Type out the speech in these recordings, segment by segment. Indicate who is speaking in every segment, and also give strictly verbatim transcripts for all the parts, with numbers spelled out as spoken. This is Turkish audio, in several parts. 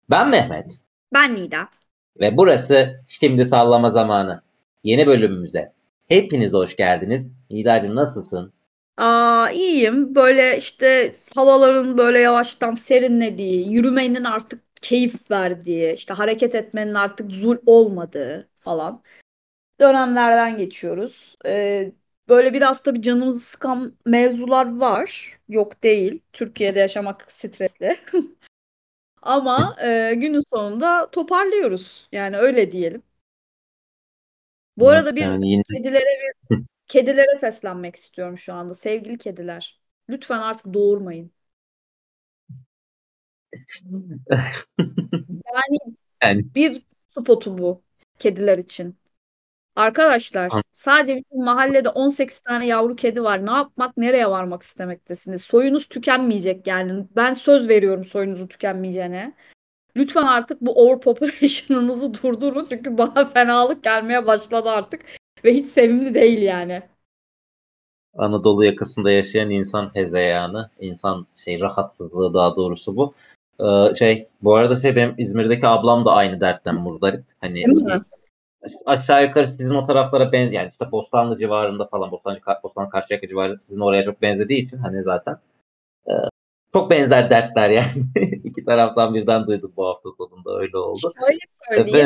Speaker 1: Ben Mehmet
Speaker 2: Ben Nida.
Speaker 1: ve burası Şimdi Sallama Zamanı. Yeni bölümümüze hepiniz hoş geldiniz. Nidacığım nasılsın?
Speaker 2: Aa, iyiyim. Böyle işte havaların böyle yavaştan serinlediği, yürümenin artık keyif verdiği, işte hareket etmenin artık zul olmadığı falan dönemlerden geçiyoruz. Ee, böyle biraz tabii canımızı sıkan mevzular var. Yok değil. Türkiye'de yaşamak stresli. Ama e, günün sonunda toparlıyoruz. Yani öyle diyelim. Bu arada
Speaker 1: Evet
Speaker 2: bir
Speaker 1: yani yine
Speaker 2: kedilere Kedilere seslenmek istiyorum şu anda. Sevgili kediler. Lütfen artık doğurmayın. Yani
Speaker 1: yani
Speaker 2: bir spotu bu kediler için. Arkadaşlar, sadece bizim mahallede on sekiz tane yavru kedi var. Ne yapmak, nereye varmak istemektesiniz? Soyunuz tükenmeyecek yani. Ben söz veriyorum soyunuzun tükenmeyeceğine. Lütfen artık bu overpopulation'ınızı durdurun. Çünkü bana fenalık gelmeye başladı artık. Ve hiç sevimli değil yani.
Speaker 1: Anadolu yakasında yaşayan insan hezeyanı, insan şey rahatsızlığı daha doğrusu bu. Ee, şey bu arada şey benim İzmir'deki ablam da aynı dertten muzdarip. Hani
Speaker 2: Değil mi?
Speaker 1: aşağı yukarı sizin o taraflara benzer yani işte Bostanlı civarında falan Bostancı, Bostanlı Karşıyaka civarı sizin oraya çok benzediği için hani zaten e, çok benzer dertler yani. İki taraftan birden duydum bu hafta sonunda öyle oldu.
Speaker 2: Şöyle söyleyeyim.
Speaker 1: Efendim,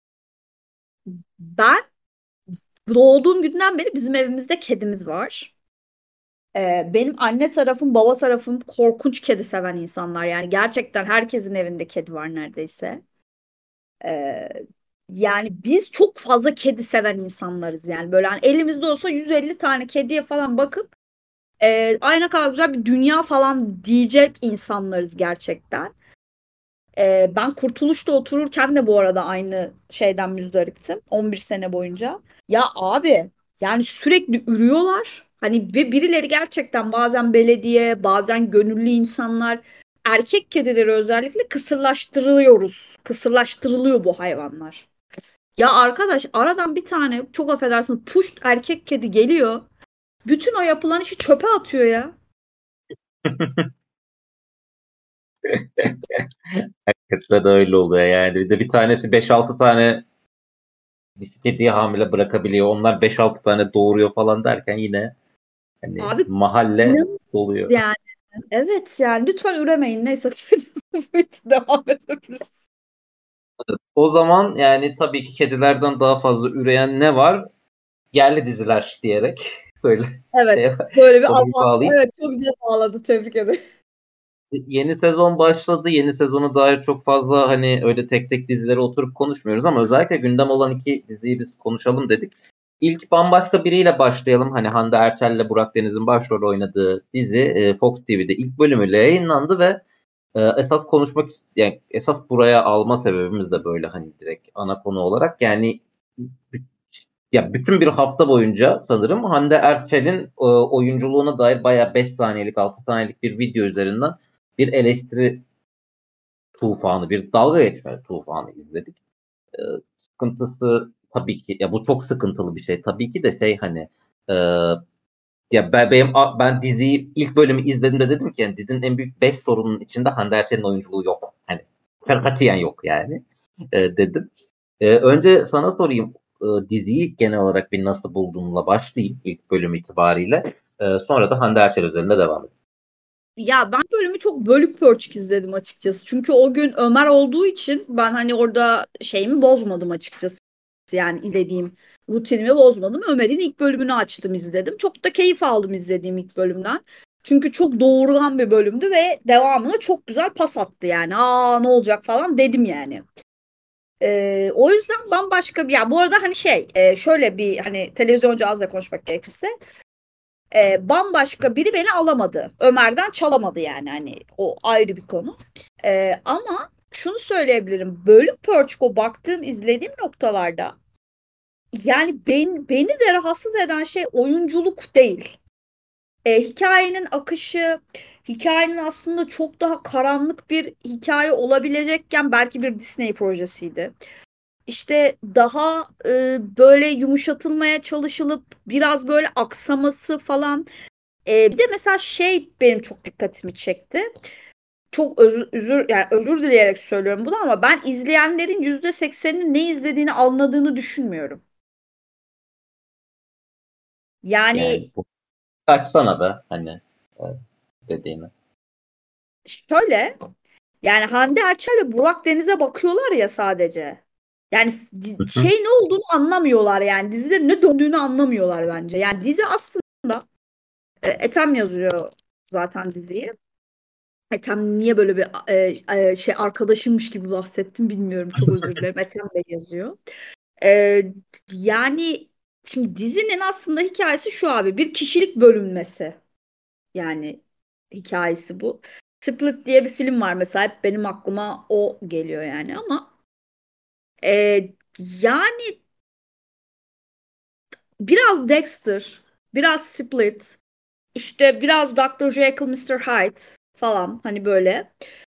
Speaker 2: Ben doğduğum günden beri bizim evimizde kedimiz var. Ee, benim anne tarafım, baba tarafım korkunç kedi seven insanlar. Yani gerçekten herkesin evinde kedi var neredeyse. Ee, yani biz çok fazla kedi seven insanlarız yani. Böyle hani elimizde olsa yüz elli tane kediye falan bakıp e, ay ne kadar güzel bir dünya falan diyecek insanlarız gerçekten. Ee, ben Kurtuluş'ta otururken de bu arada aynı şeyden müzdariptim. on bir sene boyunca. Ya abi yani sürekli ürüyorlar. Hani ve birileri gerçekten bazen belediye, bazen gönüllü insanlar erkek kedileri özellikle kısırlaştırılıyoruz. Kısırlaştırılıyor bu hayvanlar. Ya arkadaş aradan bir tane çok affedersin puşt erkek kedi geliyor. Bütün o yapılan işi çöpe atıyor ya.
Speaker 1: hakikaten de öyle oluyor yani. Bir de bir tanesi beş altı tane dişi kediyi hamile bırakabiliyor. Onlar beş altı tane doğuruyor falan derken yine hani
Speaker 2: Abi
Speaker 1: mahalle
Speaker 2: inan
Speaker 1: doluyor.
Speaker 2: yani. Evet yani lütfen üremeyin. Neyse kısacası devam edebiliriz.
Speaker 1: O zaman yani tabii ki kedilerden daha fazla üreyen ne var? Yerli diziler diyerek böyle
Speaker 2: Evet.
Speaker 1: şey
Speaker 2: Böyle bir
Speaker 1: konuyu
Speaker 2: Allah.
Speaker 1: bağlayayım.
Speaker 2: Evet çok güzel bağladı. Tebrik ederim.
Speaker 1: Yeni sezon başladı. Yeni sezona dair çok fazla hani öyle tek tek dizilere oturup konuşmuyoruz ama özellikle gündem olan iki diziyi biz konuşalım dedik. İlk bambaşka biriyle başlayalım. Hani Hande Erçel ile Burak Deniz'in başrol oynadığı dizi e, Fox T V'de ilk bölümüyle yayınlandı ve e, esas konuşmak yani esas buraya alma sebebimiz de böyle hani direkt ana konu olarak yani ya bütün bir hafta boyunca sanırım Hande Erçel'in e, oyunculuğuna dair bayağı beş saniyelik altı saniyelik bir video üzerinden bir eleştiri tufanı, bir dalga geçme tufanı izledik. E, sıkıntısı tabii ki ya bu çok sıkıntılı bir şey. Tabii ki de şey hani e, ya ben, benim, ben diziyi ilk bölümü izlediğimde dedim ki yani dizinin en büyük beş sorunun içinde Hande Erçel'in oyunculuğu yok. Hani katiyen yok yani e, dedim. E, önce sana sorayım e, diziyi genel olarak bir nasıl bulduğunla başlayayım ilk bölüm itibariyle. E, sonra da Hande Erçel üzerinde devam edelim.
Speaker 2: Ya ben bölümü çok bölük pörçük izledim açıkçası. Çünkü o gün Ömer olduğu için ben hani orada şeyimi bozmadım açıkçası. Yani izlediğim rutinimi bozmadım. Ömer'in ilk bölümünü açtım izledim. Çok da keyif aldım izlediğim ilk bölümden. Çünkü çok doğrulan bir bölümdü ve devamını çok güzel pas attı yani. Aa ne olacak falan dedim yani. Ee, o yüzden bambaşka bir ya bu arada hani şey e, şöyle bir hani televizyoncu ağızla konuşmak gerekirse e, bambaşka biri beni alamadı. Ömer'den çalamadı yani hani o ayrı bir konu. E, ama şunu söyleyebilirim. Bölük pörçük o baktığım izlediğim noktalarda yani ben, beni de rahatsız eden şey oyunculuk değil. E, hikayenin akışı, hikayenin aslında çok daha karanlık bir hikaye olabilecekken belki bir Disney projesiydi. İşte daha e, böyle yumuşatılmaya çalışılıp biraz böyle aksaması falan. E, bir de mesela şey benim çok dikkatimi çekti. çok özür, özür yani özür dileyerek söylüyorum bunu ama ben izleyenlerin yüzde sekseninin ne izlediğini anladığını düşünmüyorum.
Speaker 1: Yani
Speaker 2: Yani
Speaker 1: bu kaçsana be hani e, dediğini.
Speaker 2: şöyle, yani Hande Erçel ve Burak Deniz'e bakıyorlar ya sadece. Yani di-
Speaker 1: Hı hı.
Speaker 2: şey ne olduğunu anlamıyorlar yani. Dizide ne döndüğünü anlamıyorlar bence. Yani dizi aslında e, Ethem yazıyor zaten diziyi. Ethem niye böyle bir e, e, şey arkadaşımmış gibi bahsettim bilmiyorum. Çok özür dilerim. Ethem de yazıyor. E, yani şimdi dizinin aslında hikayesi şu abi. Bir kişilik bölünmesi. Yani hikayesi bu. Split diye bir film var mesela. Hep benim aklıma o geliyor yani ama e, yani biraz Dexter, biraz Split, işte biraz doktor Jekyll, mister Hyde falan hani böyle.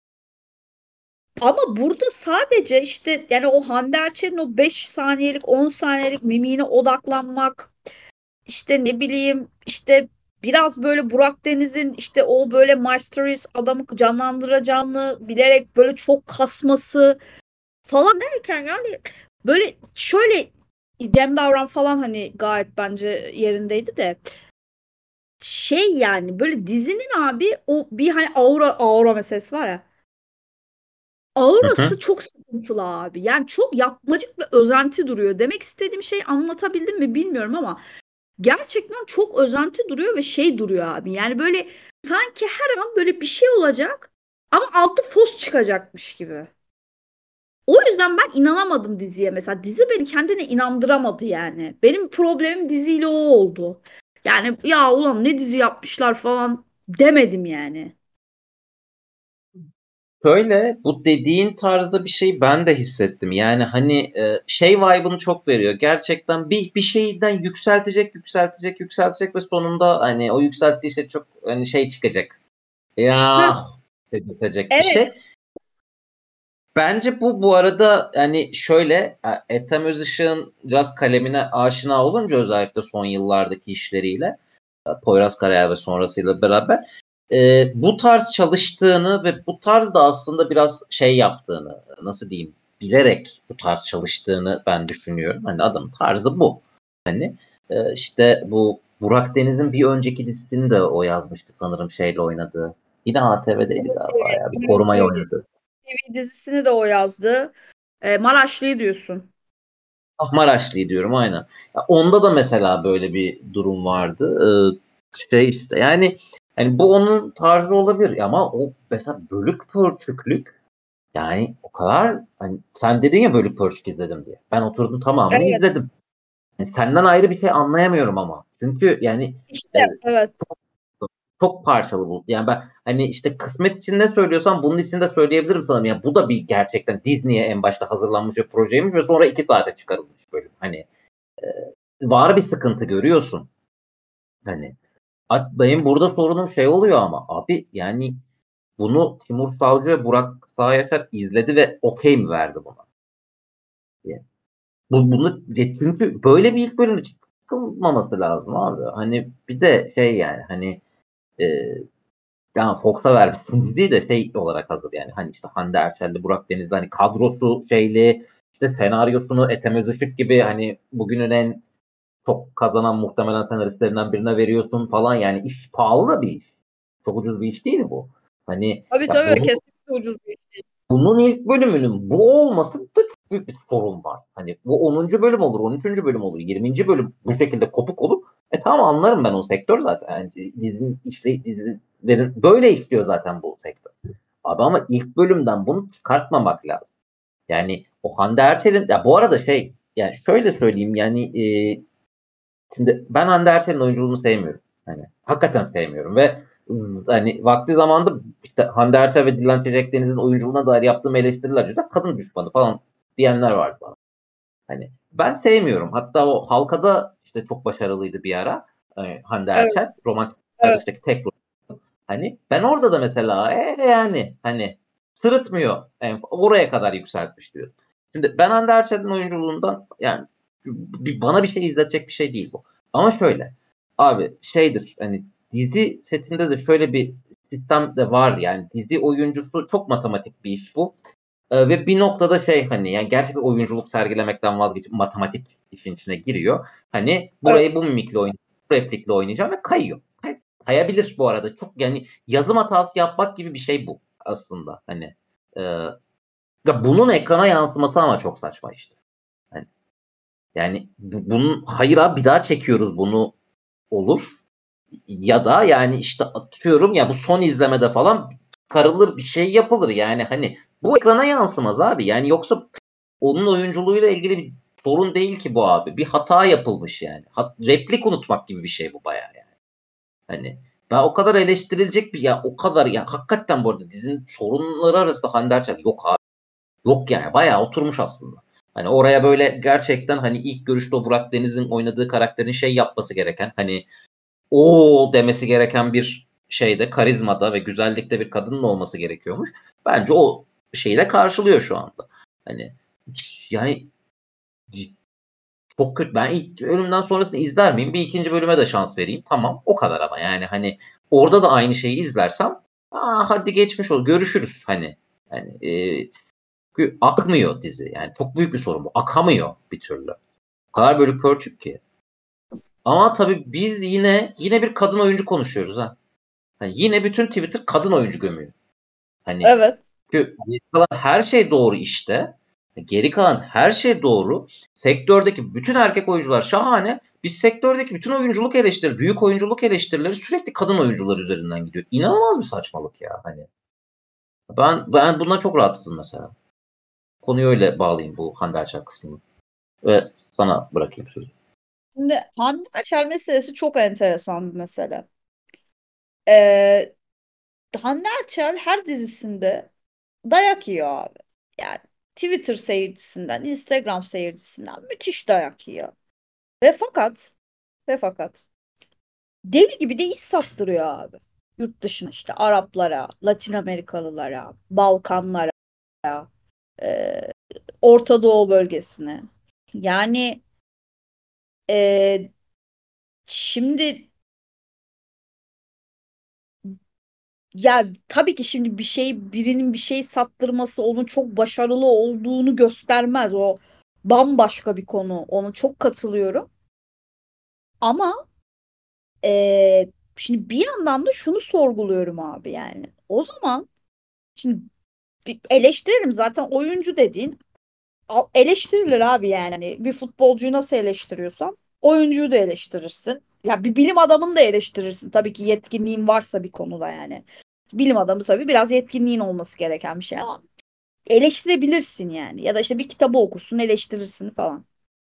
Speaker 2: Ama burada sadece işte yani o Hande Erçel'in o beş saniyelik on saniyelik mimiğine odaklanmak işte ne bileyim işte biraz böyle Burak Deniz'in işte o böyle Mysteries adamı canlandıracağını bilerek böyle çok kasması falan derken yani böyle şöyle Cem Davran falan hani gayet bence yerindeydi de şey yani böyle dizinin abi o bir hani aura aura meselesi var ya.
Speaker 1: Hı
Speaker 2: Aurası
Speaker 1: hı.
Speaker 2: çok sıkıntılı abi. Yani çok yapmacık ve özenti duruyor. Demek istediğim şeyi anlatabildim mi bilmiyorum ama gerçekten çok özenti duruyor ve şey duruyor abi. Yani böyle sanki her an böyle bir şey olacak ama altı fos çıkacakmış gibi. O yüzden ben inanamadım diziye mesela. Dizi beni kendine inandıramadı yani. Benim problemim diziyle o oldu. Yani ya ulan ne dizi yapmışlar falan demedim yani.
Speaker 1: Şöyle bu dediğin tarzda bir şey ben de hissettim. Yani hani e, şey vibe'ını çok veriyor. Gerçekten bir bir şeyden yükseltecek, yükseltecek, yükseltecek ve sonunda hani o yükselttiği şey çok hani şey çıkacak. Ya
Speaker 2: Heh,
Speaker 1: dedirtecek bir
Speaker 2: evet.
Speaker 1: şey. Bence bu bu arada hani şöyle e, Ethem Özışık'ın biraz kalemine aşina olunca özellikle son yıllardaki işleriyle e, Poyraz Karayel ve sonrasıyla beraber e, bu tarz çalıştığını ve bu tarzda aslında biraz şey yaptığını nasıl diyeyim bilerek bu tarz çalıştığını ben düşünüyorum. Hani adamın tarzı bu. Hani e, işte bu Burak Deniz'in bir önceki dizisini de o yazmıştı sanırım şeyle oynadığı. Yine A T V'deydi galiba ya. Bir
Speaker 2: Evet,
Speaker 1: korumayı
Speaker 2: evet.
Speaker 1: oynadı.
Speaker 2: T V dizisini de o yazdı. E, Maraşlı'yı diyorsun.
Speaker 1: Ah, Maraşlı'yı diyorum aynen. Ya onda da mesela böyle bir durum vardı. Ee, şey işte yani hani bu onun tarzı olabilir ama o mesela bölük pörçüklük yani o kadar hani sen dedin ya bölük pörçük izledim diye. Ben oturdum tamamını
Speaker 2: Evet,
Speaker 1: izledim. Yani senden ayrı bir şey anlayamıyorum ama. Çünkü yani
Speaker 2: işte
Speaker 1: e,
Speaker 2: evet.
Speaker 1: çok parçalı bu. Yani ben hani işte kısmet için ne söylüyorsam bunun için de söyleyebilirim sana. Yani bu da bir gerçekten Disney'e en başta hazırlanmış bir projeymiş ve sonra iki saate çıkarılmış bölüm. Hani var bir sıkıntı görüyorsun. Hani benim burada sorunum şey oluyor ama abi yani bunu Timur Savcı ve Burak Sağyaşar izledi ve okey mi verdi buna? Yani bu bunu çünkü böyle bir ilk bölüm çıkılmaması lazım abi. Hani bir de şey yani hani e, yani Fox'a vermişsin diziyi de şey olarak hazır yani hani işte Hande Erçel'li Burak Denizli hani kadrosu şeyli işte senaryosunu Ethem Özışık gibi hani bugünün en çok kazanan muhtemelen senaristlerinden birine veriyorsun falan yani iş pahalı da bir iş. Çok ucuz bir iş değil bu. Hani
Speaker 2: Tabii
Speaker 1: ya
Speaker 2: tabii
Speaker 1: bunu,
Speaker 2: kesinlikle ucuz bir şey.
Speaker 1: bunun ilk bölümünün bu olması da çok büyük bir sorun var. Hani bu onuncu bölüm olur, on üçüncü bölüm olur, yirminci bölüm bu şekilde kopuk olur. E tamam anlarım ben o sektör zaten. Yani dizinin işle, dizilerin böyle işliyor zaten bu sektör. Abi ama ilk bölümden bunu çıkartmamak lazım. Yani o Hande Erçel'in ya bu arada şey yani şöyle söyleyeyim yani e, şimdi ben Hande Erçel'in oyunculuğunu sevmiyorum. Hani hakikaten sevmiyorum ve ıı, hani vakti zamanda işte Hande Erçel ve Dilan Çiçek Deniz'in oyunculuğuna dair yaptığım eleştiriler yüzünden kadın düşmanı falan diyenler vardı bana. Hani ben sevmiyorum. Hatta o Halka'da işte çok başarılıydı bir ara. Hani Hande
Speaker 2: Evet,
Speaker 1: Erçel romantik
Speaker 2: evet.
Speaker 1: dışındaki tek rol. Hani ben orada da mesela e, yani hani sırıtmıyor. Yani oraya kadar yükseltmiş diyor. Şimdi ben Hande Erçel'in oyunculuğundan yani bir, bana bir şey izletecek bir şey değil bu. Ama şöyle abi şeydir hani dizi setinde de şöyle bir sistem de var yani dizi oyuncusu çok matematik bir iş bu. Ee, ve bir noktada şey hani yani gerçek bir oyunculuk sergilemekten vazgeçip matematik işin içine giriyor. Hani burayı bu mimikle oynayacağım, bu replikle oynayacağım ve kayıyor. Kay- Kayabilir bu arada. Çok yani yazım hatası yapmak gibi bir şey bu aslında. Hani e, ya bunun ekrana yansıması ama çok saçma işte. Hani, yani bu- bunun hayır abi bir daha çekiyoruz bunu olur. Ya da yani işte atıyorum ya bu son izlemede falan karılır bir şey yapılır yani hani bu ekrana yansımaz abi yani yoksa onun oyunculuğuyla ilgili bir sorun değil ki bu abi. Bir hata yapılmış yani. Hat, replik unutmak gibi bir şey bu bayağı yani. Hani ben o kadar eleştirilecek bir ya o kadar ya hakikaten bu arada dizinin sorunları arasında Hande Erçel yok abi. Yok yani bayağı oturmuş aslında. Hani oraya böyle gerçekten hani ilk görüşte o Burak Deniz'in oynadığı karakterin şey yapması gereken hani o demesi gereken bir şeyde karizmada ve güzellikte bir kadının olması gerekiyormuş. Bence o şeyi de karşılıyor şu anda. Hani yani çok kötü. Ben ilk ölümden sonrasını izler miyim? Bir ikinci bölüme de şans vereyim. Tamam. O kadar ama yani hani orada da aynı şeyi izlersem aa hadi geçmiş ol. Görüşürüz hani. Yani e, akmıyor dizi. Yani çok büyük bir sorun bu. Akamıyor bir türlü. O kadar bölük pörçük ki. Ama tabii biz yine yine bir kadın oyuncu konuşuyoruz ha. Hani yine bütün Twitter kadın oyuncu gömüyor. Hani
Speaker 2: Evet.
Speaker 1: çünkü geri kalan her şey doğru işte. Geri kalan her şey doğru. Sektördeki bütün erkek oyuncular şahane. Biz sektördeki bütün oyunculuk eleştirileri, büyük oyunculuk eleştirileri sürekli kadın oyuncular üzerinden gidiyor. İnanılmaz bir saçmalık ya hani. Ben ben bundan çok rahatsızım mesela. Konuyu öyle bağlayayım bu Hande Erçel kısmını. Ve sana bırakayım sözü.
Speaker 2: Şimdi Hande Erçel meselesi çok enteresan bir mesele. Ee, Hande Erçel her dizisinde dayak yiyor abi. Yani Twitter seyircisinden, Instagram seyircisinden müthiş dayak yiyor. Ve fakat ve fakat deli gibi de iş sattırıyor abi. Yurt dışına işte Araplara, Latin Amerikalılara, Balkanlara, e, Orta Doğu bölgesine. Yani e, şimdi ya tabii ki şimdi bir şey birinin bir şey sattırması onun çok başarılı olduğunu göstermez. O bambaşka bir konu. Ona çok katılıyorum. Ama e, şimdi bir yandan da şunu sorguluyorum abi yani. O zaman şimdi bir eleştirelim zaten oyuncu dediğin al- eleştirilir abi yani. Hani bir futbolcuyu nasıl eleştiriyorsan oyuncuyu da eleştirirsin. Ya bir bilim adamını da eleştirirsin. Tabii ki yetkinliğin varsa bir konuda yani. Bilim adamı tabii biraz yetkinliğin olması gereken bir şey ama eleştirebilirsin yani. Ya da işte bir kitabı okursun, eleştirirsin falan.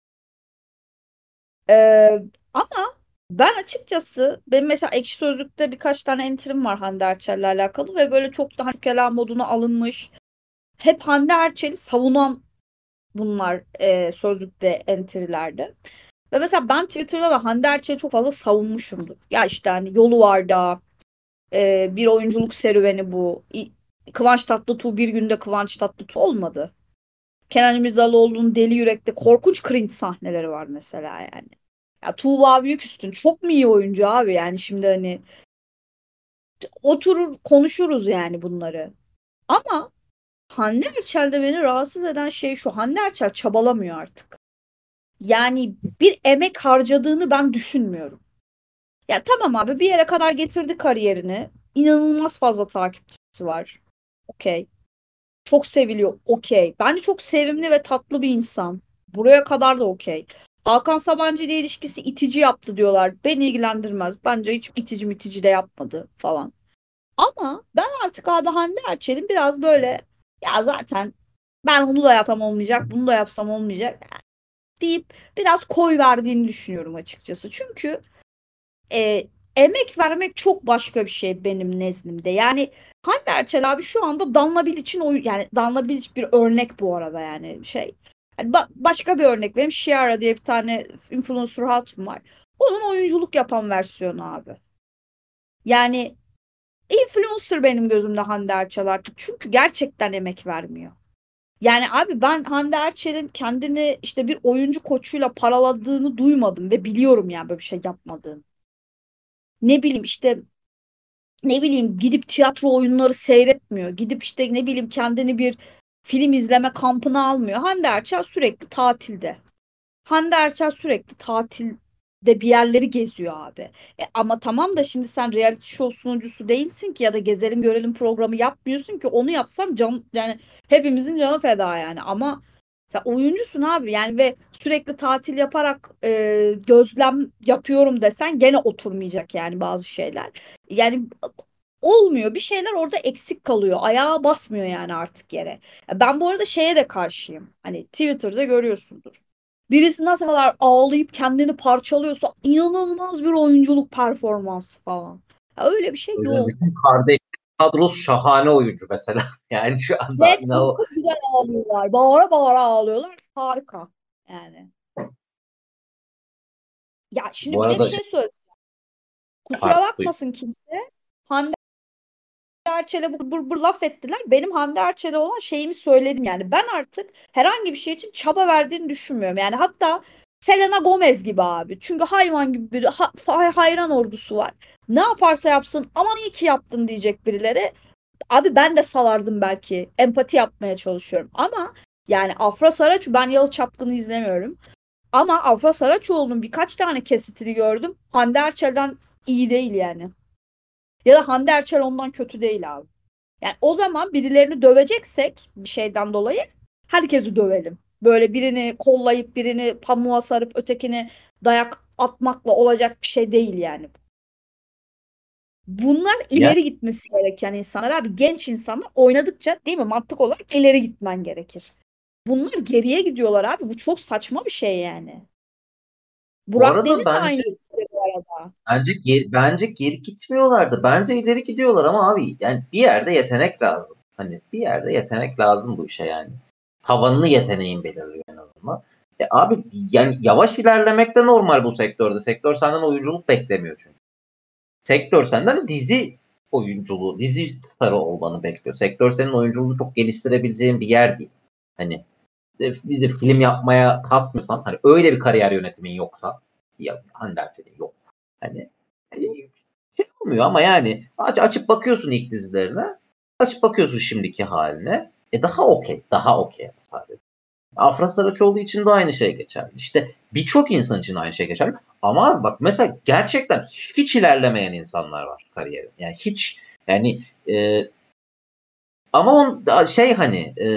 Speaker 2: Ee, ama ben açıkçası benim mesela Ekşi Sözlük'te birkaç tane entrim var Hande Erçel'le alakalı ve böyle çok daha kelam moduna alınmış. Hep Hande Erçel'i savunan bunlar e, sözlükte entrilerde. Ve mesela ben Twitter'da da Hande Erçel'i çok fazla savunmuşumdur. Ya işte hani yolu var da e, bir oyunculuk serüveni bu. İ- Kıvanç Tatlıtuğ bir günde Kıvanç Tatlıtuğ olmadı. Kenan İmirzalıoğlu'nun Deli Yürek'te korkunç cringe sahneleri var mesela yani. Ya Tuğba Büyüküstün çok mu iyi oyuncu abi yani şimdi hani oturur konuşuruz yani bunları. Ama Hande Erçel'de beni rahatsız eden şey şu. Hande Erçel çabalamıyor artık. Yani bir emek harcadığını ben düşünmüyorum. Ya tamam abi bir yere kadar getirdi kariyerini. İnanılmaz fazla takipçisi var. Okey. Çok seviliyor. Okey. Bence çok sevimli ve tatlı bir insan. Buraya kadar da okey. Hakan Sabancı ile ilişkisi itici yaptı diyorlar. Beni ilgilendirmez. Bence hiç itici mitici de yapmadı falan. Ama ben artık abi Hande Erçel'in biraz böyle ya zaten ben onu da yapsam olmayacak, bunu da yapsam olmayacak deyip biraz koy verdiğini düşünüyorum açıkçası. Çünkü e, emek vermek çok başka bir şey benim nezdimde. Yani Hande Erçel abi şu anda Danla Bilic'in oy yani Danla Bilic bir örnek bu arada yani şey. Yani ba- başka bir örnek vereyim. Shiara diye bir tane influencer hatun var. Onun oyunculuk yapan versiyonu abi. Yani influencer benim gözümde Hande Erçel artık. Çünkü gerçekten emek vermiyor. Yani abi ben Hande Erçel'in kendini işte bir oyuncu koçuyla paraladığını duymadım ve biliyorum yani böyle bir şey yapmadığını. Ne bileyim işte ne bileyim gidip tiyatro oyunları seyretmiyor. Gidip işte ne bileyim kendini bir film izleme kampına almıyor. Hande Erçel sürekli tatilde. Hande Erçel sürekli tatilde bir yerleri geziyor abi. E, ama tamam da şimdi sen reality show sunucusu değilsin ki ya da gezelim görelim programı yapmıyorsun ki onu yapsan can yani hepimizin canı feda yani ama sen oyuncusun abi yani ve sürekli tatil yaparak e, gözlem yapıyorum desen gene oturmayacak yani bazı şeyler. Yani olmuyor bir şeyler orada eksik kalıyor. Ayağa basmıyor yani artık yere. Ben bu arada şeye de karşıyım. Hani Twitter'da görüyorsundur. Birisi nasıl kadar ağlayıp kendini parçalıyorsa inanılmaz bir oyunculuk performansı falan. Ya öyle bir şey
Speaker 1: Öyle
Speaker 2: yok.
Speaker 1: bütün kardeş kadrosu şahane oyuncu mesela. Yani şu anda
Speaker 2: Ve
Speaker 1: inan
Speaker 2: çok, çok güzel ağlıyorlar. Bağıra bağıra ağlıyorlar. Harika. Yani. Ya şimdi
Speaker 1: bu
Speaker 2: bir de bir
Speaker 1: arada şey,
Speaker 2: şey söyle. Kusura
Speaker 1: pardon, buyur.
Speaker 2: bakmasın kimse. Hande Erçel'e bur, bur, bur laf ettiler. Benim Hande Erçel'e olan şeyimi söyledim yani. Ben artık herhangi bir şey için çaba verdiğini düşünmüyorum. Yani hatta Selena Gomez gibi abi. Çünkü hayvan gibi bir ha- fa- hayran ordusu var. Ne yaparsa yapsın aman iyi ki yaptın diyecek birileri. Abi ben de salardım belki. Empati yapmaya çalışıyorum. Ama yani Afra Saraç ben Yalı Çapkın'ı izlemiyorum. Ama Afra Saraçoğlu'nun birkaç tane kesitini gördüm. Hande Erçel'den iyi değil yani. Ya da Hande Erçel ondan kötü değil abi. Yani o zaman birilerini döveceksek bir şeyden dolayı herkesi dövelim. Böyle birini kollayıp birini pamuğa sarıp ötekini dayak atmakla olacak bir şey değil yani. Bunlar
Speaker 1: Ya
Speaker 2: ileri gitmesi gereken insanlar abi. Genç insanlar oynadıkça değil mi mantık olarak ileri gitmen gerekir. Bunlar geriye gidiyorlar abi. Bu çok saçma bir şey yani.
Speaker 1: bu
Speaker 2: Burak
Speaker 1: arada
Speaker 2: Deniz de
Speaker 1: bence
Speaker 2: aynı şey bu arada.
Speaker 1: bence geri, bence geri gitmiyorlardı. Bence ileri gidiyorlar ama abi yani bir yerde yetenek lazım. Hani bir yerde yetenek lazım bu işe yani. Tavanını yeteneğin belirliyor en azından. E abi yani yavaş ilerlemek de normal bu sektörde. Sektör senden oyunculuk beklemiyor çünkü. Sektör senden dizi oyunculuğu, dizi starı olmanı bekliyor. Sektör senin oyunculuğunu çok geliştirebileceğin bir yer değil. Hani e, bir de film yapmaya kalkmıyorsan, hani öyle bir kariyer yönetimin yoksa, ya Hande Erçel'in yok. Hani e, şey olmuyor ama yani aç, açıp bakıyorsun ilk dizilerine, açıp bakıyorsun şimdiki haline. E daha okey, daha okey sadece. Afra Saraçoğlu için de aynı şey geçerli. İşte birçok insan için aynı şey geçerli. Ama bak mesela gerçekten hiç ilerlemeyen insanlar var kariyeri. Yani hiç yani e, ama on şey hani e,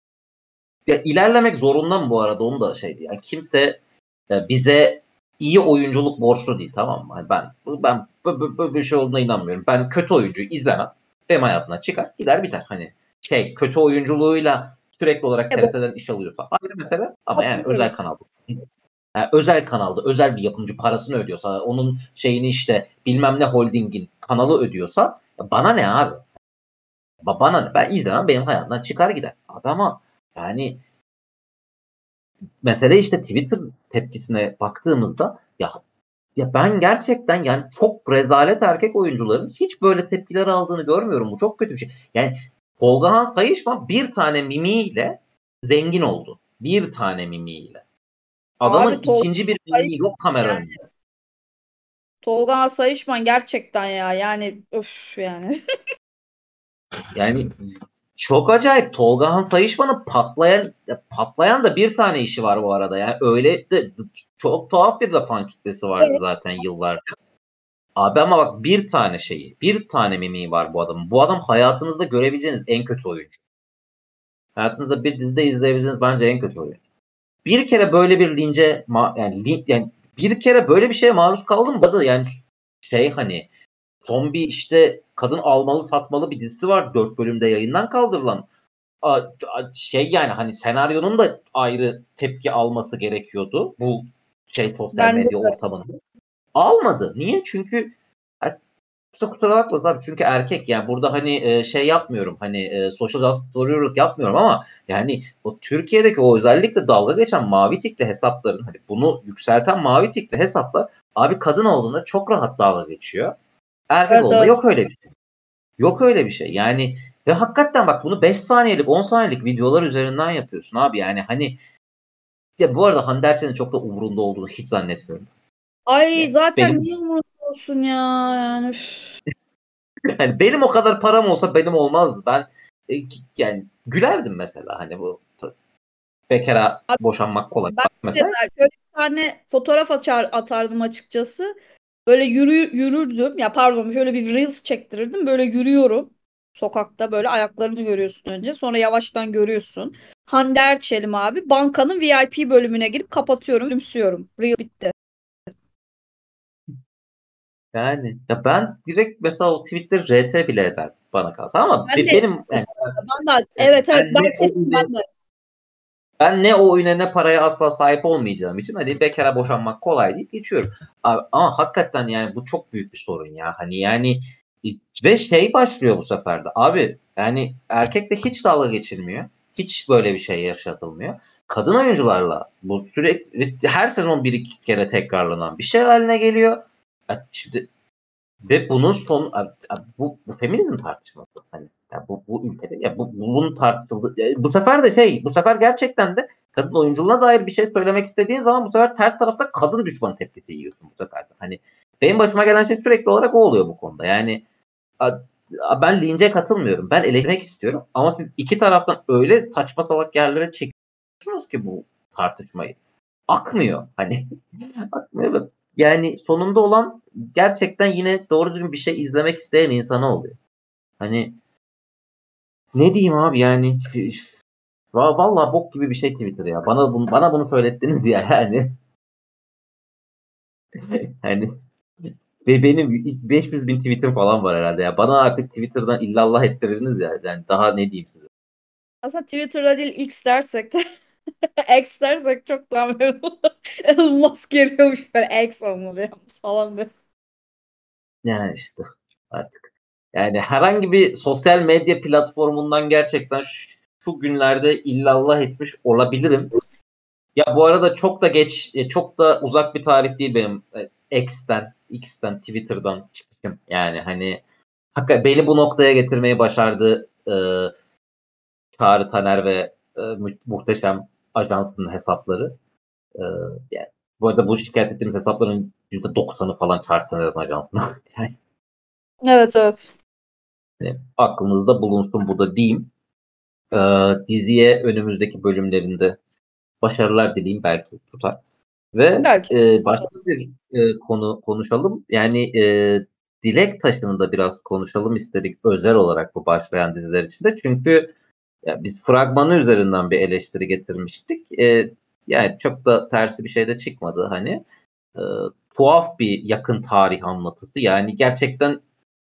Speaker 1: ya ilerlemek zorunda mı bu arada onu da şeydi. Yani kimse e, bize iyi oyunculuk borçlu değil, tamam mı? Yani ben ben böyle bir şey olduğuna inanmıyorum. Ben kötü oyuncu izlemem. Benim hayatımdan çıkar gider biter. Hani şey kötü oyunculuğuyla sürekli olarak
Speaker 2: E, bu
Speaker 1: T R T'den iş alıyorsa ayrı mesele ama yani özel
Speaker 2: katılıyorum.
Speaker 1: kanalda. Yani özel kanalda özel bir yapımcı parasını ödüyorsa onun şeyini işte bilmem ne holdingin kanalı ödüyorsa bana ne abi? Bana ne? Ben izlemem benim hayatımdan çıkar gider. Abi ama yani mesele işte Twitter tepkisine baktığımızda ya ya ben gerçekten yani çok rezalet erkek oyuncuların hiç böyle tepkiler aldığını görmüyorum. Bu çok kötü bir şey. Yani Tolgahan Sayışman bir tane mimiyle zengin oldu. Bir tane mimiyle. Adamın
Speaker 2: Abi Tolga
Speaker 1: ikinci bir mimiği
Speaker 2: Sayışman,
Speaker 1: yok kamera
Speaker 2: yani
Speaker 1: önünde.
Speaker 2: Tolga Sayışman gerçekten ya yani öf yani.
Speaker 1: Yani çok acayip. Tolgahan Sayışman'ın patlayan patlayan da bir tane işi var bu arada. Yani öyle de çok tuhaf bir de fan kitlesi vardı
Speaker 2: Evet.
Speaker 1: zaten yıllarca. Abi ama bak bir tane şeyi, bir tane mimiği var bu adamın. Bu adam hayatınızda görebileceğiniz en kötü oyuncu. Hayatınızda bir dizide izleyebileceğiniz bence en kötü oyuncu. Bir kere böyle bir lince ma- yani, lin, yani bir kere böyle bir şeye maruz kaldım mı da yani şey hani son bir işte kadın almalı satmalı bir dizisi var dört bölümde yayından kaldırılan. A, a, şey yani hani senaryonun da ayrı tepki alması gerekiyordu bu şey sosyal
Speaker 2: Bence
Speaker 1: medya ortamında. Almadı. Niye? Çünkü Kusura, kusura bakmasın abi çünkü erkek yani burada hani e, şey yapmıyorum hani e, social justice warrior'lık yapmıyorum ama yani o Türkiye'deki o özellikle dalga geçen mavi tikli hesapların hani bunu yükselten mavi tikli hesaplar abi kadın olduğunda çok rahat dalga geçiyor. Erkek
Speaker 2: evet
Speaker 1: olduğunda
Speaker 2: evet.
Speaker 1: yok öyle bir şey. Yok öyle bir şey. Yani ve hakikaten bak bunu beş saniyelik on saniyelik videolar üzerinden yapıyorsun abi yani hani ya bu arada Hande Erçel'in çok da umurunda olduğunu hiç zannetmiyorum.
Speaker 2: Ay
Speaker 1: Yani
Speaker 2: zaten
Speaker 1: benim
Speaker 2: niye umurumda olsun ya yani. Üf.
Speaker 1: Hani benim o kadar param olsa benim olmazdı. Ben e, yani gülerdim mesela hani bu bekara
Speaker 2: Abi,
Speaker 1: boşanmak kolay.
Speaker 2: ben
Speaker 1: Bak
Speaker 2: de
Speaker 1: mesela
Speaker 2: şöyle bir tane fotoğraf açar, atardım açıkçası. Böyle yürü, yürürdüm. Ya pardon, şöyle bir reels çektirirdim. Böyle yürüyorum. Sokakta böyle ayaklarını görüyorsun önce. Sonra yavaştan görüyorsun. Hande Erçel'im abi. Bankanın V I P bölümüne girip kapatıyorum. Gülümsüyorum. Reel bitti.
Speaker 1: yani ya ben direkt mesela o tweetleri R T bile eder bana kalsa ama
Speaker 2: Ben
Speaker 1: be-
Speaker 2: de
Speaker 1: benim yani,
Speaker 2: ben de
Speaker 1: yani
Speaker 2: evet evet
Speaker 1: ben
Speaker 2: ben
Speaker 1: ne o
Speaker 2: kesin
Speaker 1: üne
Speaker 2: ben de.
Speaker 1: ben ne o üne ne paraya asla sahip olmayacağım için hani bekara boşanmak kolay deyip geçiyorum. Abi, ama hakikaten yani bu çok büyük bir sorun ya. Hani yani ve şey başlıyor bu sefer de. Abi yani erkekle hiç dalga geçilmiyor. Hiç böyle bir şey yaşatılmıyor. Kadın oyuncularla bu sürekli her sezon bir iki kere tekrarlanan bir şey haline geliyor. Ya Şimdi ve bunun son bu bu feminizm tartışması hani ya bu bu ülkede ya bu bunun tartışıldı. Ya bu sefer de şey bu sefer gerçekten de kadın oyunculuğuna dair bir şey söylemek istediğin zaman bu sefer ters tarafta kadın düşmanı tepkisi yiyorsun bu sefer de. Hani benim başıma gelen şey sürekli olarak o oluyor bu konuda. Yani a- a- ben lince katılmıyorum. Ben eleştirmek istiyorum ama siz iki taraftan öyle saçma salak yerlere çekiyorsunuz ki bu tartışmayı. Akmıyor hani. Akmıyor ve yani sonunda olan gerçekten yine doğru düzgün bir şey izlemek isteyen insana oluyor. Hani ne diyeyim abi yani va- vallahi bok gibi bir şey Twitter ya. Bana bunu, bana bunu söylettiniz ya yani. Hani ve benim beş yüz bin tweetim falan var herhalde ya. Bana artık Twitter'dan illallah ettirdiniz ya. Yani daha ne diyeyim size.
Speaker 2: Aslında Twitter'da değil X dersek de X dersek çok daha böyle Elon Musk geliyormuş böyle X olmalı yalnız falan diye.
Speaker 1: Yani işte artık. Yani herhangi bir sosyal medya platformundan gerçekten şu günlerde illallah etmiş olabilirim. Ya bu arada çok da geç, e, çok da uzak bir tarih değil benim e, X'ten, X'ten, Twitter'dan çıkışım. Yani hani hakikaten beni bu noktaya getirmeyi başardı e, Çağrı Taner ve e, mu- muhteşem ajansın hesapları. E, yani bu arada bu şikayet ettiğimiz hesapların yüzde doksanı falan Çağrı Taner'in ajansına. Yani,
Speaker 2: Evet evet.
Speaker 1: hani aklınızda bulunsun bu da diyeyim. E, diziye önümüzdeki bölümlerinde başarılar dileyim belki tutar. Ve
Speaker 2: Belki.
Speaker 1: e, başka bir e, konu konuşalım. Yani e, Dilek Taşı'nı da biraz konuşalım istedik özel olarak bu başlayan diziler içinde. Çünkü ya biz fragmanı üzerinden bir eleştiri getirmiştik. E, yani çok da tersi bir şey de çıkmadı hani. E, tuhaf bir yakın tarih anlatısı. Yani gerçekten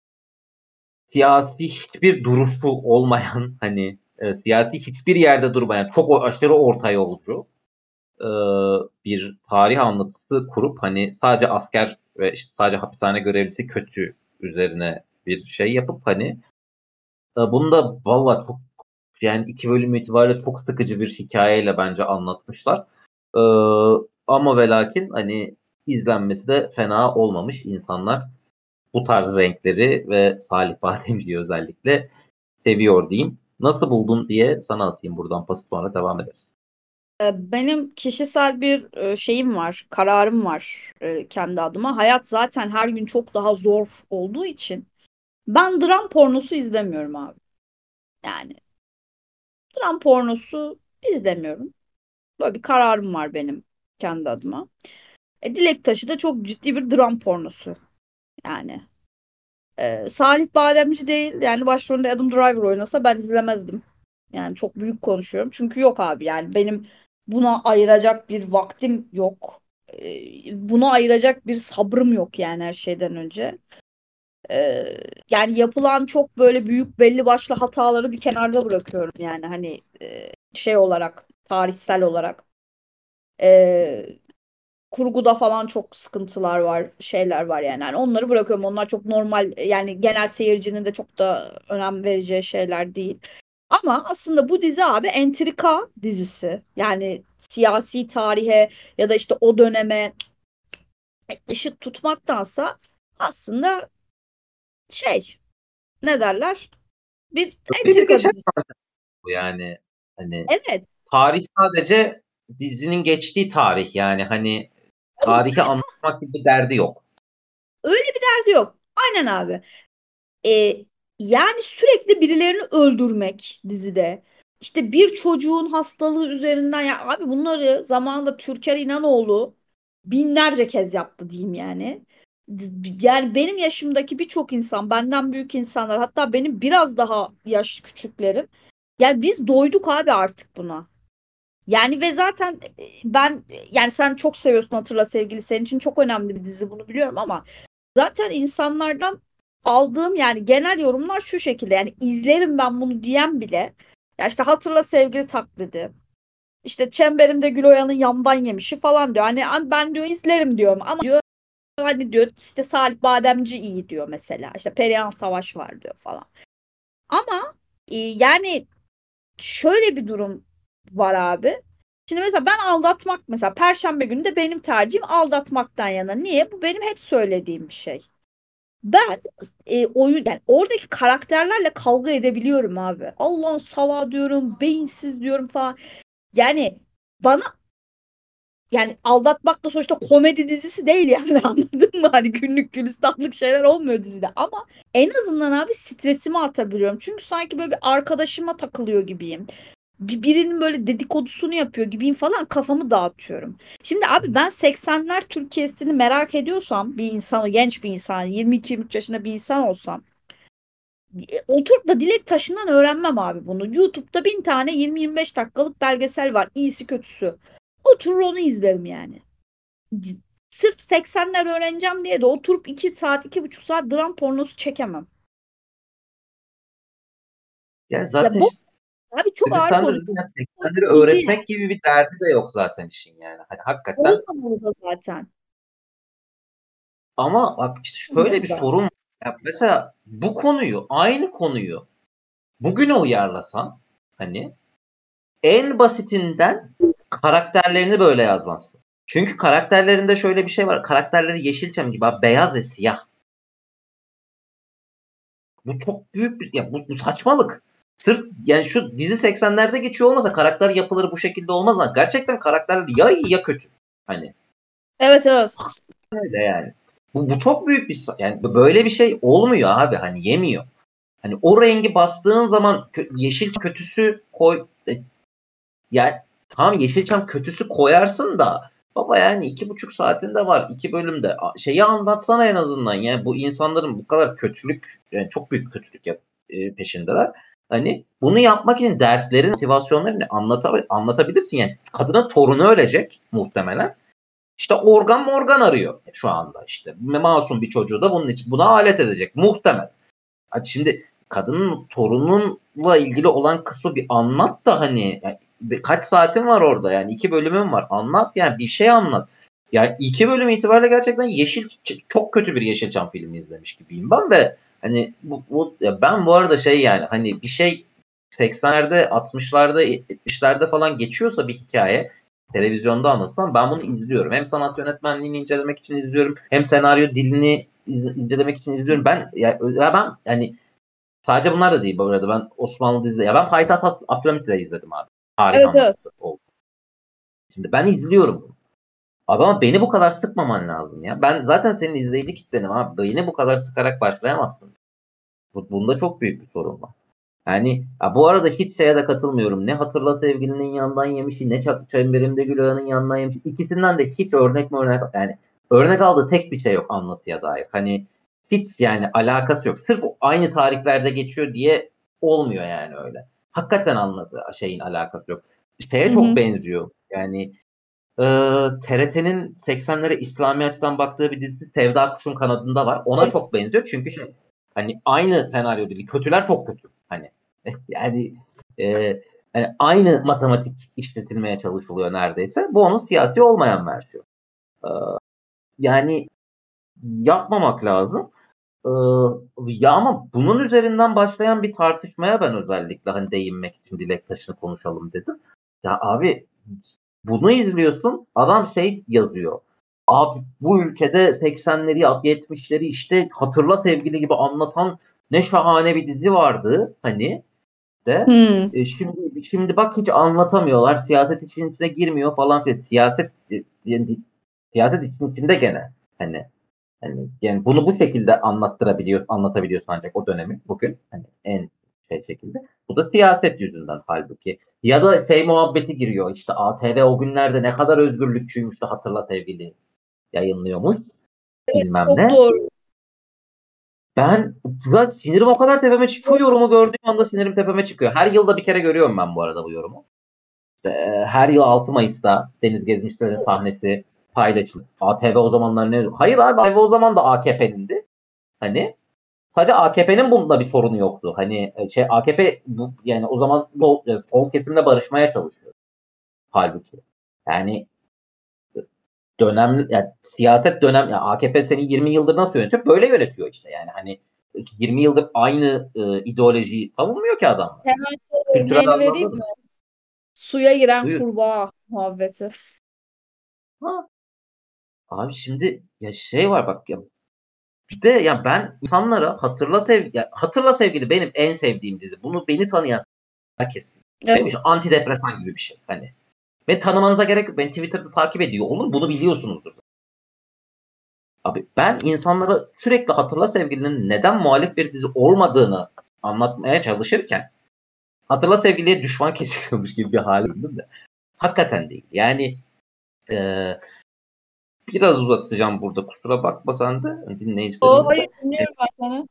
Speaker 1: siyasi hiçbir duruşu olmayan hani e, siyasi hiçbir yerde durmayan çok o- aşırı orta yolcu e, bir tarih anlatısı kurup hani sadece asker ve işte sadece hapishane görevlisi kötü üzerine bir şey yapıp hani e, bunu da valla çok yani iki bölüm itibariyle çok sıkıcı bir hikayeyle bence anlatmışlar. E, ama ve lakin hani izlenmesi de fena olmamış. İnsanlar bu tarz renkleri ve Salih Bademci'yi özellikle seviyor diyeyim. Nasıl buldun diye sana atayım buradan pası sonra devam ederiz.
Speaker 2: Ee, Benim kişisel bir e, şeyim var, kararım var e, kendi adıma. Hayat zaten her gün çok daha zor olduğu için ben dram pornosu izlemiyorum abi. Yani dram pornosu izlemiyorum. Böyle bir kararım var benim kendi adıma. E, Dilek Taşı da çok ciddi bir dram pornosu. Yani e, Salih Bademci değil, yani başrolünde Adam Driver oynasa ben izlemezdim. Yani çok büyük konuşuyorum. Çünkü yok abi, yani benim buna ayıracak bir vaktim yok. E, buna ayıracak bir sabrım yok yani her şeyden önce. E, Yani yapılan çok böyle büyük belli başlı hataları bir kenarda bırakıyorum yani hani e, şey olarak, tarihsel olarak. E, Kurguda falan çok sıkıntılar var, şeyler var yani. Yani onları bırakıyorum. Onlar çok normal, yani genel seyircinin de çok da önem vereceği şeyler değil. Ama aslında bu dizi abi entrika dizisi. Yani siyasi tarihe ya da işte o döneme ışık tutmaktansa aslında şey, ne derler? Bir
Speaker 1: Beni
Speaker 2: entrika
Speaker 1: geçen
Speaker 2: dizisi.
Speaker 1: bu yani hani
Speaker 2: Evet.
Speaker 1: tarih sadece dizinin geçtiği tarih yani hani tarihi
Speaker 2: Evet.
Speaker 1: anlatmak gibi bir derdi yok.
Speaker 2: Öyle bir derdi yok. Aynen abi. E, Yani sürekli birilerini öldürmek dizide. İşte bir çocuğun hastalığı üzerinden ya abi bunları zamanında Türker İnanoğlu binlerce kez yaptı diyeyim yani. Yani benim yaşımdaki birçok insan, benden büyük insanlar, hatta benim biraz daha yaş küçüklerim. Yani biz doyduk abi artık buna. Yani ve zaten e, ben yani sen çok seviyorsun Hatırla Sevgili, senin için çok önemli bir dizi, bunu biliyorum ama zaten insanlardan aldığım yani genel yorumlar şu şekilde, yani izlerim ben bunu diyen bile ya işte Hatırla Sevgili taklidi, işte Çemberimde Gül Oya'nın yandan yemişi falan diyor. Hani "Abi ben diyor izlerim diyorum ama diyor hani diyor işte Salih Bademci iyi diyor mesela, işte Perihan Savaş var diyor falan. Ama e, yani şöyle bir durum var abi. Şimdi mesela ben aldatmak, mesela Perşembe günü de benim tercihim aldatmaktan yana. Niye? Bu benim hep söylediğim bir şey. Ben e, oyun yani oradaki karakterlerle kavga edebiliyorum abi. Allah'ın salağı diyorum, beyinsiz diyorum falan. Yani bana yani aldatmak da sonuçta komedi dizisi değil yani anladın mı? Hani günlük gülistanlık şeyler olmuyor dizide ama en azından abi stresimi atabiliyorum. Çünkü sanki böyle bir arkadaşıma takılıyor gibiyim. Bir, birinin böyle dedikodusunu yapıyor gibiyim falan, kafamı dağıtıyorum. Şimdi abi ben seksenler Türkiye'sini merak ediyorsam, bir insanı, genç bir insan, yirmi iki yirmi üç yaşında bir insan olsam e, oturup da Dilek Taşı'ndan öğrenmem abi bunu. YouTube'da bin tane yirmi yirmi beş dakikalık belgesel var. İyisi kötüsü. Oturur onu izlerim yani. C- Sırf seksenler öğreneceğim diye de oturup iki saat, iki buçuk saat dram pornosu çekemem.
Speaker 1: Yani
Speaker 2: Ya
Speaker 1: zaten
Speaker 2: bu
Speaker 1: işte
Speaker 2: abi çok ağır
Speaker 1: sen de
Speaker 2: konu.
Speaker 1: dedin ya
Speaker 2: Bu
Speaker 1: seksenleri
Speaker 2: dizi yani.
Speaker 1: öğretmek gibi bir derdi de yok zaten işin yani. Hani hakikaten
Speaker 2: Olmamalı da zaten.
Speaker 1: ama bak işte şöyle
Speaker 2: Olmamalı
Speaker 1: bir
Speaker 2: da.
Speaker 1: sorun var. Ya mesela bu konuyu, aynı konuyu bugüne uyarlasan hani en basitinden karakterlerini böyle yazmazsın. Çünkü karakterlerinde şöyle bir şey var. Karakterleri Yeşilçam gibi abi, beyaz ve siyah. Bu çok büyük bir ya bu, bu saçmalık. Sırf yani şu dizi seksenlerde geçiyor olmasa karakter yapıları bu şekilde olmaz lan. Gerçekten karakterler ya iyi ya kötü. Hani
Speaker 2: Evet, evet.
Speaker 1: öyle yani. Bu, bu çok büyük bir sa- yani böyle bir şey olmuyor abi, hani yemiyor. Hani o rengi bastığın zaman kö- yeşil kötüsü koy e, yani tamam Yeşilçam kötüsü koyarsın da baba yani iki buçuk saatinde var iki bölümde. A- Şeyi anlatsana en azından, yani bu insanların bu kadar kötülük, yani çok büyük kötülük yap, e, peşindeler. Hani bunu yapmak için dertlerin, motivasyonlarını anlata, anlatabilirsin yani. Kadının torunu ölecek muhtemelen. İşte organ morgan arıyor şu anda işte. Masum bir çocuğu da bunun için buna alet edecek muhtemel. Şimdi kadının torununla ilgili olan kısmı bir anlat da hani yani kaç saatin var orada, yani iki bölümün var, anlat yani bir şey anlat. Yani iki bölüm itibariyle gerçekten yeşil çok kötü bir Yeşilçam filmi izlemiş gibiyim ben ve hani bu, bu ya ben bu arada şey yani hani bir şey seksenlerde altmışlarda yetmişlerde falan geçiyorsa bir hikaye televizyonda anlatılan, ben bunu izliyorum. Hem sanat yönetmenliğini incelemek için izliyorum, hem senaryo dilini iz- incelemek için izliyorum. Ben ya, ya ben yani sadece bunlar da değil bu arada. Ben Osmanlı dizileri, ya ben Payitaht Abdülhamit'i de izledim abi. Tarih
Speaker 2: Evet, evet.
Speaker 1: anlatısı oldu. Şimdi ben izliyorum bunu. Abi ama beni bu kadar sıkmaman lazım ya. Ben zaten senin izleyici kitlenim abi. Beni bu kadar sıkarak başlayamazsın. Bu, bunda çok büyük bir sorun var. Yani ya bu arada hiç şeye de katılmıyorum. Ne Hatırla Sevgili'nin yandan yemişi, ne Çak- Çemberimde Gül Ağa'nın yandan yemişi. İkisinden de hiç örnek mi örnek, yani örnek aldığı tek bir şey yok anlatıya dair. Hani hiç yani alakası yok. Sırf aynı tarihlerde geçiyor diye olmuyor yani öyle. Hakikaten anladığı şeyin alakası yok.
Speaker 2: Hı
Speaker 1: Şeye çok
Speaker 2: hı.
Speaker 1: benziyor. Yani e, T R T'nin seksenlere İslami açıdan baktığı bir dizisi Sevda Kuş'un Kanadında var. Ona
Speaker 2: Evet.
Speaker 1: çok benziyor çünkü şey, hani aynı senaryo değil. Kötüler çok kötü. Hani yani, e, yani aynı matematik işletilmeye çalışılıyor neredeyse. Bu onun siyasi olmayan versiyonu. E, Yani yapmamak lazım. E, Ya ama bunun üzerinden başlayan bir tartışmaya ben özellikle hani değinmek için Dilek Taşı'nı konuşalım dedim. Ya abi bunu izliyorsun, adam şey yazıyor. Abi bu ülkede seksenleri yetmişleri işte Hatırla Sevgili gibi anlatan ne şahane bir dizi vardı hani de.
Speaker 2: Hmm.
Speaker 1: E, şimdi şimdi bak hiç anlatamıyorlar. Siyaset için içine girmiyor falan filan. Siyaset e, yani siyaset için içinde gene hani. Hani yani bunu bu şekilde anlattırabiliyor, anlatabiliyorsun ancak o dönemi bugün hani en şey şekilde. Bu da siyaset yüzünden halbuki. Ya da şey muhabbeti giriyor işte A T V o günlerde ne kadar özgürlükçüymüş de hatırla sevgili yayınlıyormuş bilmem
Speaker 2: Çok
Speaker 1: ne.
Speaker 2: doğru.
Speaker 1: Ben zaten sinirim o kadar tepeme çıkıyor yorumu gördüğüm anda sinirim tepeme çıkıyor. Her yılda bir kere görüyorum ben bu arada bu yorumu. İşte, her yıl altı Mayıs'ta Deniz Gezmişler'in sahnesi paylaşılır. A T V o zamanlar ne? Hayır abi A T V o zaman da A K P'nindi. Hani sadece A K P'nin bunda bir sorunu yoktu. Hani şey A K P bu, yani o zaman sol, sol kesimle barışmaya çalışıyor. Halbuki. Yani dönem yani siyaset dönem yani A K P seni yirmi yıldır nasıl yönetiyor? Böyle yönetiyor işte. Yani hani yirmi yıldır aynı e, ideolojiyi savunmuyor ki adamlar.
Speaker 2: Hemen şöyle
Speaker 1: Kültürel
Speaker 2: örneğini vereyim
Speaker 1: anlamda
Speaker 2: mi?
Speaker 1: da.
Speaker 2: Suya giren
Speaker 1: Buyur.
Speaker 2: kurbağa muhabbeti.
Speaker 1: Ha. Abi şimdi ya şey var bak ya bir de ya ben insanlara hatırla sevgili ya hatırla sevgili benim en sevdiğim dizi. Bunu beni tanıyan herkes. Benim
Speaker 2: Evet.
Speaker 1: için antidepresan gibi bir şey. Hani ve tanımanıza gerek yok. Ben Twitter'da takip ediyor olun. Bunu biliyorsunuzdur. Abi ben insanlara sürekli hatırla sevgilinin neden muhalif bir dizi olmadığını anlatmaya çalışırken hatırla sevgiliye düşman kesiliyormuş gibi bir halim de. Hakikaten değil. Yani e, biraz uzatacağım burada. Kusura bakma sen de
Speaker 2: O
Speaker 1: dinleyicilerimiz
Speaker 2: hayır
Speaker 1: de. E,
Speaker 2: dinliyorum ben seni.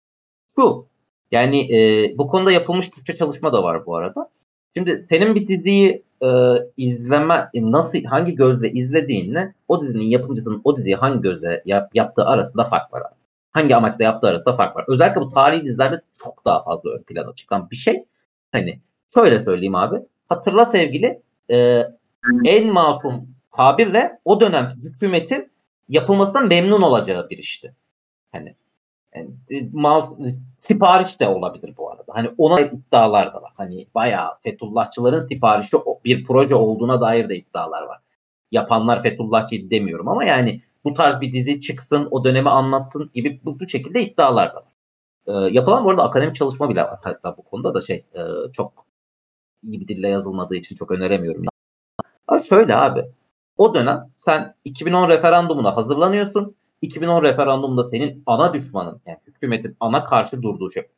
Speaker 1: şu yani e, bu konuda yapılmış Türkçe çalışma da var bu arada. Şimdi senin bir diziyi e, izleme e, nasıl hangi gözle izlediğinle o dizinin yapımcısının o diziyi hangi gözle yap, yaptığı arasında fark var. Abi. Hangi amaçla yaptığı arasında fark var. Özellikle bu tarihi dizilerde çok daha fazla ön plana çıkan bir şey. Hani şöyle söyleyeyim abi. Hatırla sevgili e, en masum tabirle o dönemki hükümetin yapılmasından memnun olacağı bir işti. Hani yani, mal, sipariş de olabilir bu arada. Hani ona iddialar da var. Hani bayağı Fethullahçıların siparişi bir proje olduğuna dair de iddialar var. Yapanlar Fethullahçıydı demiyorum ama yani bu tarz bir dizi çıksın, o dönemi anlatsın gibi bu, bu şekilde iddialar da var. Ee, yapılan bu arada akademik çalışma bile var hatta bu konuda da şey e, çok iyi bir dille yazılmadığı için çok öneremiyorum. Ama şöyle abi. O dönem sen iki bin on referandumuna hazırlanıyorsun. iki bin on referandumunda senin ana düşmanın yani hükümetin ana karşı durduğu şey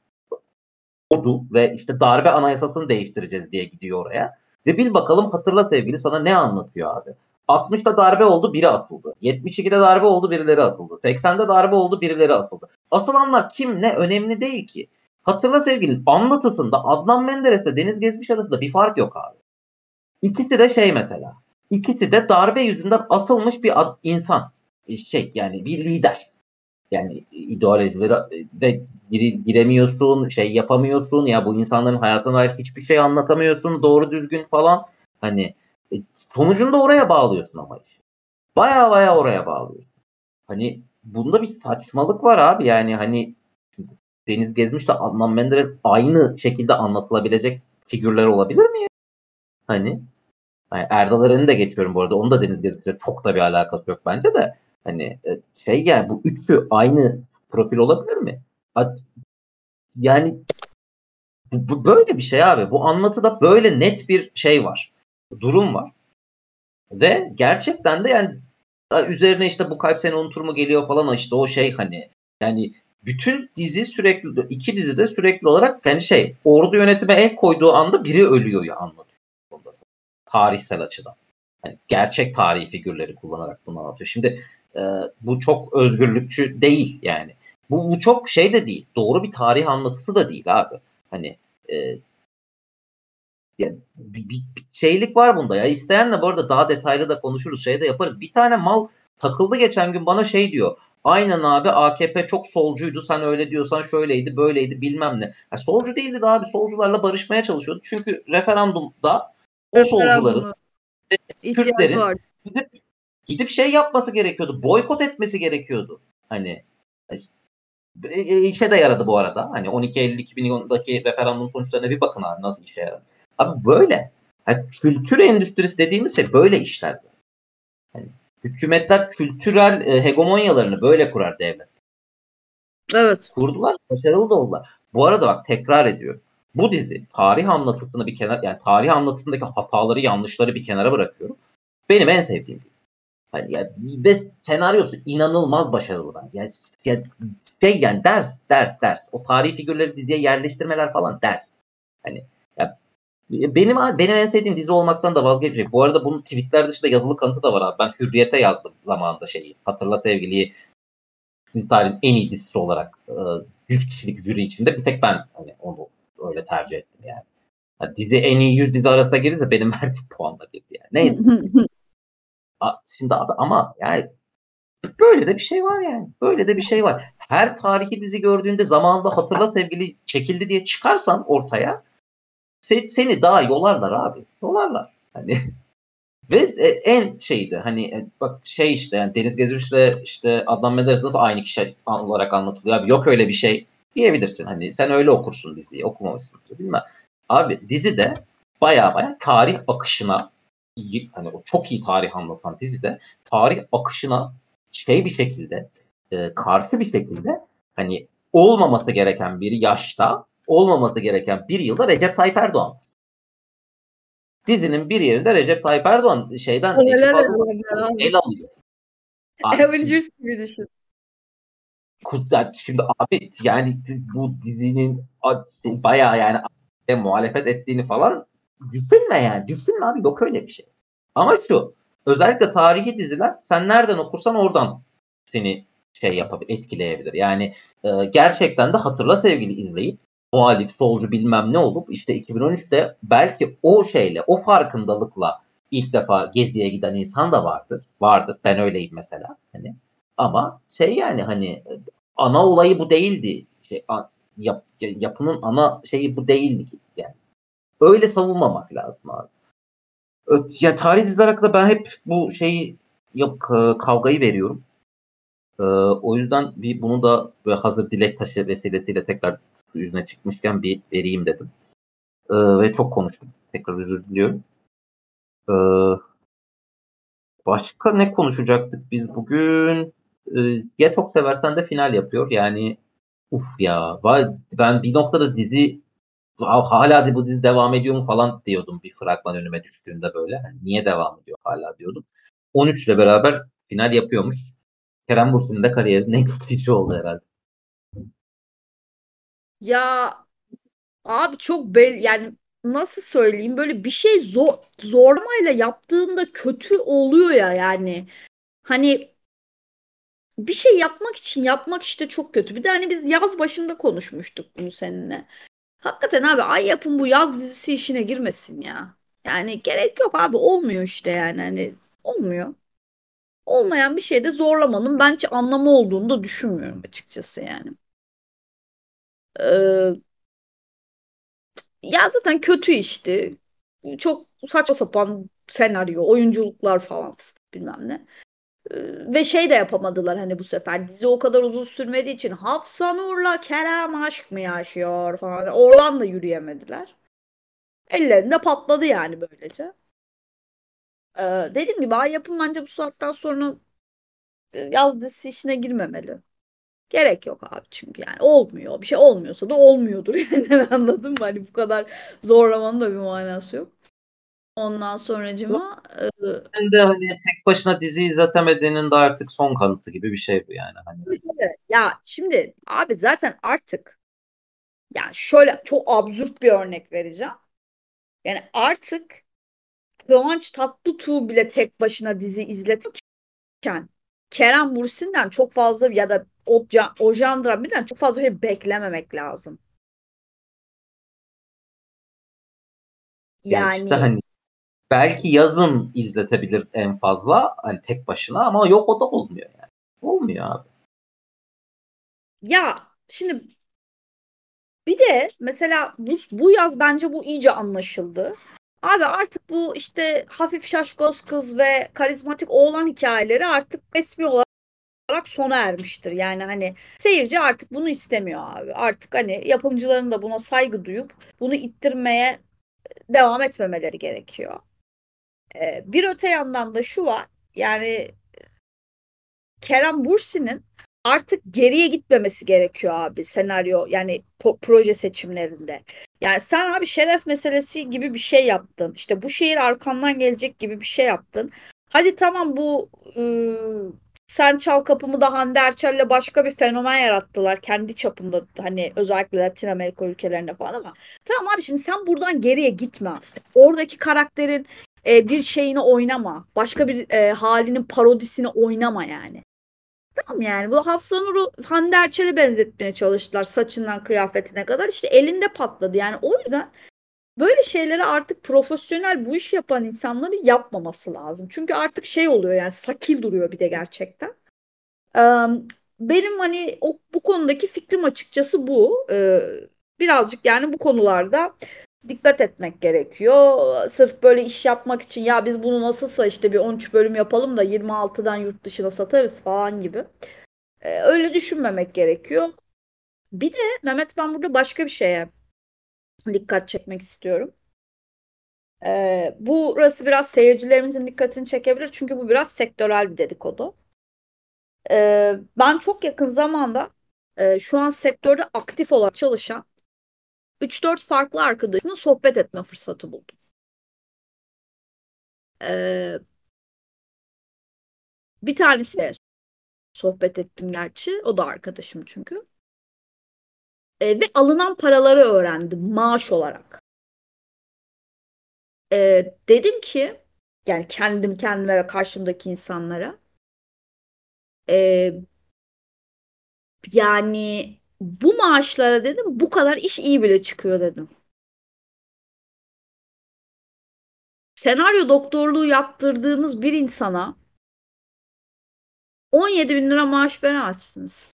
Speaker 1: oldu ve işte darbe anayasasını değiştireceğiz diye gidiyor oraya. Ve bil bakalım hatırla sevgili sana ne anlatıyor abi. altmışta darbe oldu biri atıldı. yetmiş ikide darbe oldu birileri atıldı. seksende darbe oldu birileri atıldı. Asılanlar kim ne önemli değil ki. Hatırla sevgili anlatısında Adnan Menderes'le Deniz Gezmiş arasında bir fark yok abi. İkisi de şey mesela. İkisi de darbe yüzünden asılmış bir ad, insan. Şey yani bir lider. Yani ideolojilere de gire, giremiyorsun, şey yapamıyorsun. Ya bu insanların hayatına dair hiçbir şey anlatamıyorsun doğru düzgün falan. Hani e, sonucunda oraya bağlıyorsun ama iş. Baya baya oraya bağlıyorsun. Hani bunda bir saçmalık var abi. Yani hani Deniz Gezmiş de Adnan Menderes aynı şekilde anlatılabilecek figürler olabilir mi ya? Hani yani Erdal Eren'i de geçiyorum bu arada. Onun da Deniz Gezmiş'le çok da bir alakası yok bence de. Hani e, şey yani bu üçü aynı profil olabilir mi? Yani bu, bu böyle bir şey abi. Bu anlatıda böyle net bir şey var. Durum var. Ve gerçekten de yani üzerine işte bu kalp seni unutur mu geliyor falan işte o şey hani yani bütün dizi sürekli iki dizide sürekli olarak yani şey ordu yönetime el koyduğu anda biri ölüyor ya anlatıyor. Tarihsel açıdan. Yani gerçek tarihi figürleri kullanarak bunu anlatıyor. Şimdi e, bu çok özgürlükçü değil yani. Bu, bu çok şey de değil. Doğru bir tarih anlatısı da değil abi. Hani e, yani bir, bir, bir şeylik var bunda ya. İsteyenle bu arada daha detaylı da konuşuruz. Şey de yaparız. Bir tane mal takıldı geçen gün bana şey diyor. Aynen abi A K P çok solcuydu. Sen öyle diyorsan şöyleydi böyleydi bilmem ne. Ya solcu değildi de abi solcularla barışmaya çalışıyordu. Çünkü referandumda o solcuların
Speaker 2: Referanduma ihtiyacı
Speaker 1: Kürtlerin
Speaker 2: var.
Speaker 1: gidip gidip şey yapması gerekiyordu. Boykot etmesi gerekiyordu. Hani e, e, işe de yaradı bu arada. Hani on iki Eylül iki bin ondaki referandum sonuçlarına bir bakın abi nasıl işe yaradı. Abi böyle. Yani kültür endüstrisi dediğimiz şey böyle işler. Yani hükümetler kültürel e, hegemonyalarını böyle kurar devlet.
Speaker 2: Evet.
Speaker 1: Kurdular, başarılı da oldular. Bu arada bak tekrar ediyorum. Bu dizi tarih anlatısını bir kenar yani tarih anlatısındaki hataları, yanlışları bir kenara bırakıyorum. Benim en sevdiğim dizi. Hani ya, ve senaryosu inanılmaz başarılı bence. Yani, ya, şey yani ders, ders, ders. O tarihi figürleri diziye yerleştirmeler falan ders. Hani ya, benim benim en sevdiğim dizi olmaktan da vazgeçmeyecek. Bu arada bunun tweetler dışında yazılı kanıtı da var abi. Ben Hürriyet'e yazdım zamanında şeyi. Hatırla Sevgili'yi tarihin en iyi dizisi olarak yüz kişilik jüri içinde bir tek ben hani onu öyle tercih ettim yani. yani dizi en iyi yüz dizi arasına girirse benim verdiğim puanla girdi yani. Neyse. Şimdi abi ama yani böyle de bir şey var yani. Böyle de bir şey var. Her tarihi dizi gördüğünde zamanında Hatırla Sevgili çekildi diye çıkarsan ortaya seni daha yolarlar abi. Yolarlar. Hani ve en şeydi hani bak şey işte yani Deniz Gezmiş'le işte Adnan Menderes nasıl aynı kişi olarak anlatılıyor abi. Yok öyle bir şey diyebilirsin. Hani sen öyle okursun diziyi. Okumamışsın. Bilmem. Abi dizide baya baya tarih akışına hani o çok iyi tarih anlatan dizide tarih akışına şey bir şekilde e, karşı bir şekilde hani olmaması gereken bir yaşta olmaması gereken bir yılda Recep Tayyip Erdoğan. Dizinin bir yerinde Recep Tayyip Erdoğan şeyden Necip Fazıl'dan el alıyor.
Speaker 2: Avengers gibi düşün.
Speaker 1: Şimdi abi yani bu dizinin bayağı yani muhalefet ettiğini falan düşünme yani. Düşünme abi yok öyle bir şey. Ama şu özellikle tarihi diziler sen nereden okursan oradan seni şey yapabilir, etkileyebilir. Yani e, gerçekten de Hatırla Sevgili izleyip muhalif, solcu bilmem ne olup işte iki bin on üçte belki o şeyle, o farkındalıkla ilk defa Gezi'ye giden insan da vardır. Vardır. Ben öyleyim mesela. Hani ama şey yani hani ana olayı bu değildi. Şey, yap, yapının ana şeyi bu değildi yani. Öyle savunmamak lazım abi. Ya tarih diziler hakkında ben hep bu şeyi yok kavgayı veriyorum. Ee, o yüzden bir bunu da böyle hazır dilek taşı vesilesiyle tekrar yüzüne çıkmışken bir vereyim dedim. Ee, ve çok konuştum. Tekrar özür diliyorum. Ee, başka ne konuşacaktık biz bugün? Ee, ya çok seversen de final yapıyor. Yani uf ya. Ben bir noktada dizi hala bu dizi devam ediyor mu falan diyordum bir fragman önüme düştüğünde böyle. Yani niye devam ediyor hala diyordum. on üç ile beraber final yapıyormuş. Kerem Bürsin'in de kariyerinin en kötü işi oldu herhalde.
Speaker 2: Ya abi çok bel yani nasıl söyleyeyim böyle bir şey zor zorlamayla yaptığında kötü oluyor ya yani. Hani bir şey yapmak için yapmak işte çok kötü. Bir de hani biz yaz başında konuşmuştuk bunu seninle. Hakikaten abi Ay Yapım bu yaz dizisi işine girmesin ya. Yani gerek yok abi olmuyor işte yani hani olmuyor. Olmayan bir şeyde zorlamanın bence anlamı olduğunu da düşünmüyorum açıkçası yani. Ee, ya zaten kötü işti. Çok saçma sapan senaryo, oyunculuklar falan fıstık bilmem ne. Ee, ve şey de yapamadılar hani bu sefer. Dizi o kadar uzun sürmediği için Hafsa Nur'la Kerem aşk mı yaşıyor falan. Oradan da yürüyemediler. Ellerinde patladı yani böylece. Ee, dediğim gibi Ay Yapım bence bu saatten sonra e, yaz dizisi işine girmemeli. Gerek yok abi çünkü yani olmuyor. Bir şey olmuyorsa da olmuyordur yani anladın mı? Hani bu kadar zorlamanın da bir manası yok. Ondan sonracıma e,
Speaker 1: Ben de hani tek başına dizi izletemediğinin de artık son kanıtı gibi bir şey bu yani. Hani.
Speaker 2: ya şimdi abi zaten artık yani şöyle çok absürt bir örnek vereceğim. Yani artık Kıvanç Tatlıtuğ bile tek başına dizi izletirken Kerem Bürsin'den çok fazla ya da o, o janra birden çok fazla bir beklememek lazım.
Speaker 1: Ya işte
Speaker 2: Yani
Speaker 1: hani belki yazın izletebilir en fazla hani tek başına ama yok o da olmuyor yani. Olmuyor abi.
Speaker 2: ya şimdi bir de mesela bu, bu yaz bence bu iyice anlaşıldı. Abi artık bu işte hafif şaşkoz kız ve karizmatik oğlan hikayeleri artık resmi olarak sona ermiştir. Yani hani seyirci artık bunu istemiyor abi. Artık hani yapımcıların da buna saygı duyup bunu ittirmeye devam etmemeleri gerekiyor. Ee, bir öte yandan da şu var. Yani Kerem Bürsin'in artık geriye gitmemesi gerekiyor abi senaryo yani proje seçimlerinde. Yani sen abi şeref meselesi gibi bir şey yaptın. İşte bu şehir arkandan gelecek gibi bir şey yaptın. hadi tamam bu ıı, Sen Çal Kapımı'da Hande Erçel'le başka bir fenomen yarattılar. Kendi çapında hani özellikle Latin Amerika ülkelerinde falan ama tamam abi şimdi sen buradan geriye gitme artık. Oradaki karakterin e, bir şeyini oynama. Başka bir e, halinin parodisini oynama yani. Tamam yani bu Hafsa Nur'u Hande Erçel'e benzetmeye çalıştılar saçından kıyafetine kadar. İşte elinde patladı yani o yüzden böyle şeyleri artık profesyonel bu iş yapan insanların yapmaması lazım. Çünkü artık şey oluyor yani sakil duruyor bir de gerçekten. Ee, Benim hani o, bu konudaki fikrim açıkçası bu. Ee, birazcık yani bu konularda dikkat etmek gerekiyor. Sırf böyle iş yapmak için ya biz bunu nasılsa işte bir on üç bölüm yapalım da yirmi altıdan yurt dışına satarız falan gibi. Ee, öyle düşünmemek gerekiyor. Bir de Mehmet ben burada başka bir şeye dikkat çekmek istiyorum. Ee, burası biraz seyircilerimizin dikkatini çekebilir çünkü bu biraz sektörel bir dedikodu. Ee, ben çok yakın zamanda e, şu an sektörde aktif olarak çalışan üç dört farklı arkadaşımla sohbet etme fırsatı buldum. Ee, Bir tanesiyle sohbet ettim gerçi. O da arkadaşım çünkü. Ee, ve alınan paraları öğrendim maaş olarak. Ee, dedim ki yani kendim kendime ve karşımdaki insanlara e, yani bu maaşlara dedim bu kadar iş iyi bile çıkıyor dedim. Senaryo doktorluğu yaptırdığınız bir insana on yedi bin lira maaş veremezsiniz.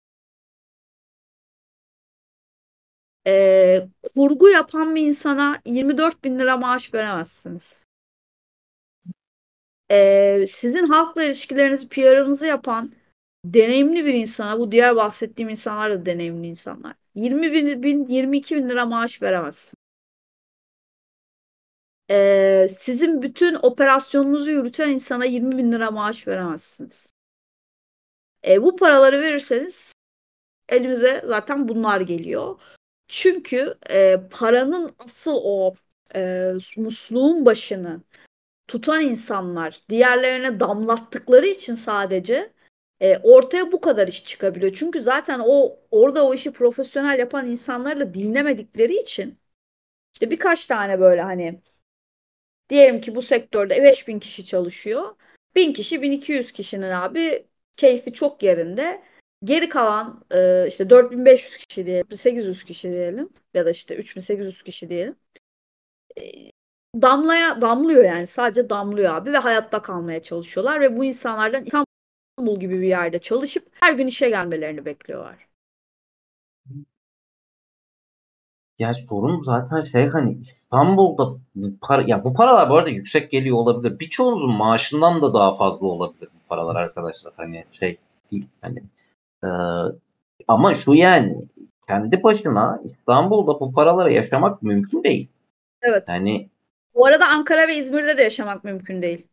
Speaker 2: Ee, kurgu yapan bir insana yirmi dört bin lira maaş veremezsiniz. Ee, sizin halkla ilişkilerinizi, P R'ınızı yapan deneyimli bir insana, bu diğer bahsettiğim insanlar da deneyimli insanlar. yirmi bin, bin, yirmi iki bin lira maaş veremezsiniz. Ee, sizin bütün operasyonunuzu yürüten insana yirmi bin lira maaş veremezsiniz. Ee, bu paraları verirseniz elimize zaten bunlar geliyor. Çünkü e, paranın asıl o e, musluğun başını tutan insanlar diğerlerine damlattıkları için sadece e, ortaya bu kadar iş çıkabiliyor. Çünkü zaten o orada o işi profesyonel yapan insanları da dinlemedikleri için işte birkaç tane böyle hani diyelim ki bu sektörde beş bin kişi çalışıyor. bin kişi bin iki yüz kişinin abi keyfi çok yerinde. Geri kalan e, işte dört bin beş yüz kişi diyelim, sekiz yüz kişi diyelim ya da işte üç bin sekiz yüz kişi diyelim. E, damlaya damlıyor yani sadece damlıyor abi ve hayatta kalmaya çalışıyorlar ve bu insanlardan İstanbul gibi bir yerde çalışıp her gün işe gelmelerini bekliyorlar.
Speaker 1: Ya sorun zaten şey hani İstanbul'da bu para, ya bu paralar bu arada yüksek geliyor olabilir. Birçoğunuzun maaşından da daha fazla olabilir bu paralar arkadaşlar. Hani şey değil hani e, ama şu yani kendi başına İstanbul'da bu paralara yaşamak mümkün değil.
Speaker 2: Evet.
Speaker 1: Yani
Speaker 2: Bu arada Ankara ve İzmir'de de yaşamak mümkün değil.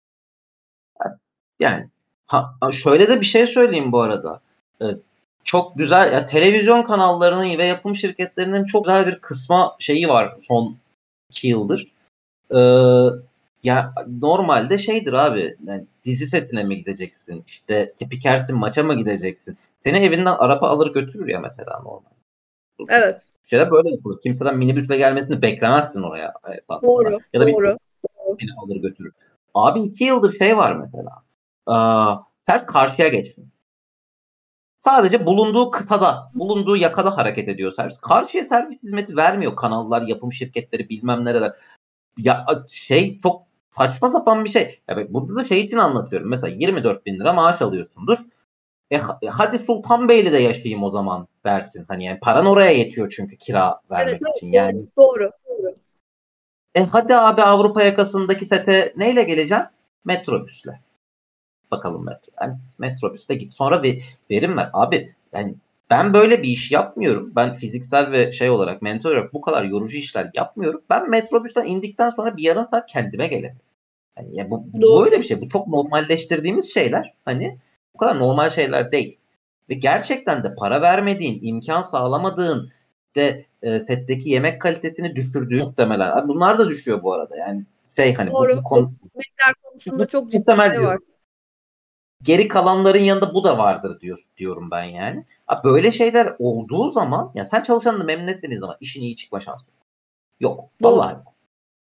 Speaker 1: yani ha, şöyle de bir şey söyleyeyim bu arada. Ee, çok güzel ya televizyon kanallarının ve yapım şirketlerinin çok güzel bir kısma şeyi var son iki yıldır. Ee, ya normalde şeydir abi. Yani dizi setine mi gideceksin? İşte spikersin maça mı gideceksin? Seni evinden araba alır götürür ya mesela normal.
Speaker 2: Evet.
Speaker 1: Şeyler böyle yapılır. Kimseden minibüsle gelmesini beklemezsin oraya esasında.
Speaker 2: Doğru.
Speaker 1: Ya da bir
Speaker 2: Doğru.
Speaker 1: seni alır götürür. Abi iki yıldır şey var mesela. Aa, ters karşıya geçtin. Sadece bulunduğu kıtada, bulunduğu yakada hareket ediyor servis. Karşıya servis hizmeti vermiyor kanallar, yapım şirketleri bilmem nereler. Ya şey çok saçma sapan bir şey. Ya bak, burada da şey için anlatıyorum. Mesela yirmi dört bin lira maaş alıyorsundur. E, e, hadi Sultanbeyli'de yaşayayım o zaman dersin. Hani yani paran oraya yetiyor çünkü kira
Speaker 2: Evet,
Speaker 1: vermek
Speaker 2: evet,
Speaker 1: için.
Speaker 2: doğru.
Speaker 1: Yani
Speaker 2: Doğru. Doğru.
Speaker 1: e, hadi abi Avrupa yakasındaki sete neyle geleceksin? Metrobüsle. Bakalım metro. Yani metrobüste git. Sonra bir verim ver. Abi yani ben böyle bir iş yapmıyorum. Ben fiziksel ve şey olarak mental olarak bu kadar yorucu işler yapmıyorum. Ben metrobüsten indikten sonra bir yarım saat kendime gelelim. Yani ya bu, bu öyle
Speaker 2: Doğru.
Speaker 1: bir şey. Bu çok normalleştirdiğimiz şeyler. Hani bu kadar normal şeyler değil. Ve gerçekten de para vermediğin, imkan sağlamadığın de e, setteki yemek kalitesini düşürdüğü muhtemelen. Abi bunlar da düşüyor bu arada. Yani şey hani bu,
Speaker 2: Doğru.
Speaker 1: bu
Speaker 2: O
Speaker 1: konu
Speaker 2: konusunda çok ciddi
Speaker 1: Muhtemel
Speaker 2: şey var.
Speaker 1: diyorum. Geri kalanların yanında bu da vardır diyor, diyorum ben yani. Abi böyle şeyler olduğu zaman ya sen çalışanını memnun etmediğin zaman işin iyi çıkma şansı yok.
Speaker 2: Doğru.
Speaker 1: Vallahi yok.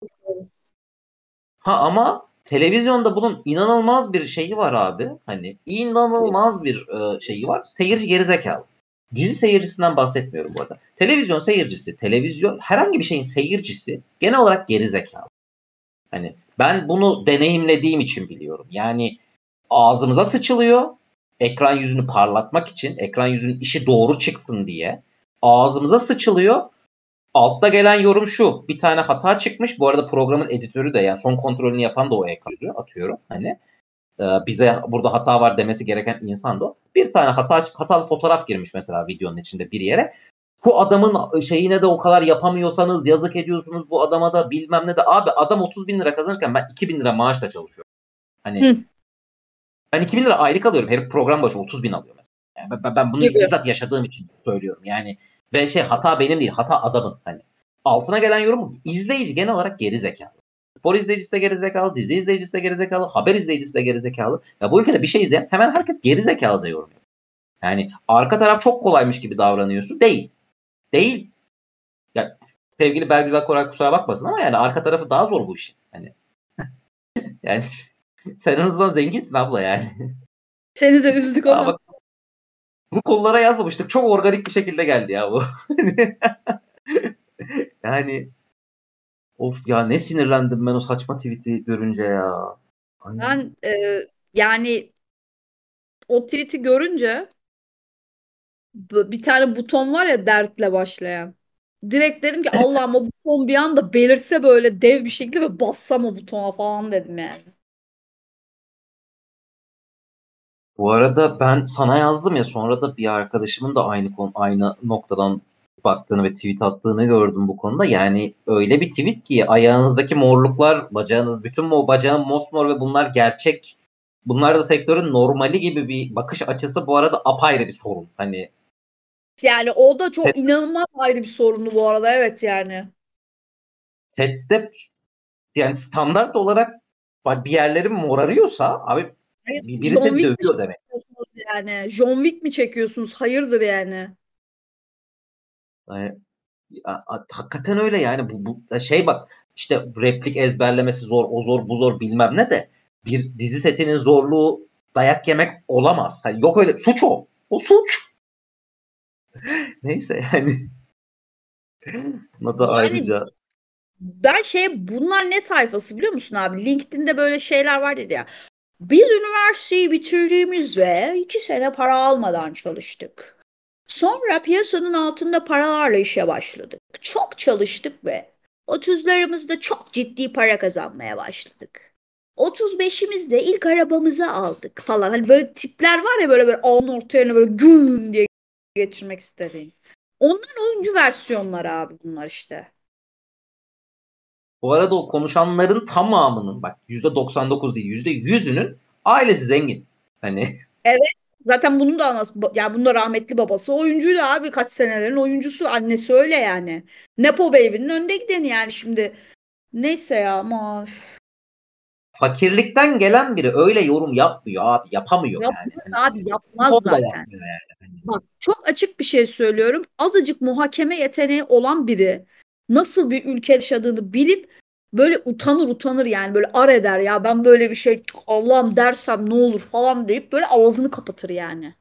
Speaker 1: Ha ama televizyonda bunun inanılmaz bir şeyi var abi. Hani inanılmaz bir e, şeyi var. Seyirci gerizekalı. Dizi seyircisinden bahsetmiyorum bu arada. Televizyon seyircisi, televizyon herhangi bir şeyin seyircisi genel olarak gerizekalı. Hani ben bunu deneyimlediğim için biliyorum. Yani ağzımıza sıçılıyor. Ekran yüzünü parlatmak için, ekran yüzünün işi doğru çıksın diye ağzımıza sıçılıyor. Altta gelen yorum şu. Bir tane hata çıkmış. Bu arada programın editörü de yani son kontrolünü yapan da o ekran yüzü atıyorum. Hani e, bize burada hata var demesi gereken insan da o. Bir tane hata hatalı fotoğraf girmiş mesela videonun içinde bir yere. Bu adamın şeyine de o kadar yapamıyorsanız yazık ediyorsunuz bu adama da bilmem ne de. Abi adam otuz bin lira kazanırken ben iki bin lira maaşla çalışıyorum. Hani
Speaker 2: Hı.
Speaker 1: ben iki bin lira aylık alıyorum. Herif program başı otuz bin alıyor. Yani ben, ben bunu
Speaker 2: Gibi.
Speaker 1: bizzat yaşadığım için söylüyorum. Yani ve şey hata benim değil, hata adamın. Hani altına gelen yorum izleyici genel olarak geri zekalı. Spor izleyicisi de geri zekalı, dizi izleyicisi de geri zekalı, haber izleyicisi de geri zekalı. Ya bu ülkede bir şey izleyen hemen herkes geri zekalıca yorum yapıyor. Yani arka taraf çok kolaymış gibi davranıyorsun. Değil. Değil. Ya sevgili Belgüzel Koray kusura bakmasın ama yani arka tarafı daha zor bu işin. Hani yani sen en azından zenginsin abla yani.
Speaker 2: Seni de üzdük
Speaker 1: Aa,
Speaker 2: ama.
Speaker 1: bak, bu konulara yazmamıştık. Çok organik bir şekilde geldi ya bu. Yani of ya ne sinirlendim ben o saçma tweet'i görünce ya. Ay.
Speaker 2: Ben e, yani o tweet'i görünce bir tane buton var ya dertle başlayan. Direkt dedim ki Allah'ım o buton bir anda belirse böyle dev bir şekilde ve bassam o butona falan dedim yani.
Speaker 1: Bu arada ben sana yazdım ya sonra da bir arkadaşımın da aynı konu aynı noktadan baktığını ve tweet attığını gördüm bu konuda. Yani öyle bir tweet ki ayağınızdaki morluklar, bacağınız bütün o bacağın mosmor ve bunlar gerçek. Bunlar da sektörün normali gibi bir bakış açısı bu arada apayrı bir sorun. Hani
Speaker 2: Yani o da çok inanılmaz ayrı bir sorunlu bu arada evet yani.
Speaker 1: sette yani standart olarak bir yerlerin morarıyorsa abi
Speaker 2: Hayır,
Speaker 1: biri
Speaker 2: John
Speaker 1: seni
Speaker 2: Wick mi
Speaker 1: dövüyor demek.
Speaker 2: çekiyorsunuz yani? John Wick mi çekiyorsunuz? Hayırdır yani?
Speaker 1: Yani, a- a- hakikaten öyle yani bu, bu şey bak işte replik ezberlemesi zor o zor bu zor bilmem ne de bir dizi setinin zorluğu dayak yemek olamaz. Hani yok öyle suç o. O suç. Neyse yani. Buna da
Speaker 2: Yani
Speaker 1: ayrıca
Speaker 2: ben şey bunlar ne tayfası biliyor musun abi? LinkedIn'de böyle şeyler vardır ya. Biz üniversiteyi bitirdiğimiz ve iki sene para almadan çalıştık. Sonra piyasanın altında paralarla işe başladık. Çok çalıştık ve otuzlarımızda çok ciddi para kazanmaya başladık. otuz beşimizde ilk arabamızı aldık falan. Hani böyle tipler var ya böyle böyle alnın ortaya böyle güm diye geçirmek istediğin. Onların oyuncu versiyonları abi bunlar işte.
Speaker 1: bu arada o konuşanların tamamının bak yüzde doksan dokuz değil yüzde yüzünün ailesi zengin. Hani
Speaker 2: Evet. Zaten bunun da anası, ya bunun da rahmetli babası oyuncuydu abi. Kaç senelerin oyuncusu. Annesi öyle yani. Nepo Baby'nin önde gideni yani şimdi. Neyse ya aman.
Speaker 1: fakirlikten gelen biri öyle yorum yapmıyor abi yapamıyor yani.
Speaker 2: Yapmaz
Speaker 1: Hani,
Speaker 2: abi
Speaker 1: bu
Speaker 2: yapmaz
Speaker 1: konuda
Speaker 2: zaten.
Speaker 1: yapmıyor yani. Hani,
Speaker 2: Bak çok açık bir şey söylüyorum. Azıcık muhakeme yeteneği olan biri nasıl bir ülke yaşadığını bilip böyle utanır utanır yani böyle ar eder ya ben böyle bir şey Allah'ım dersem ne olur falan deyip böyle ağzını kapatır yani.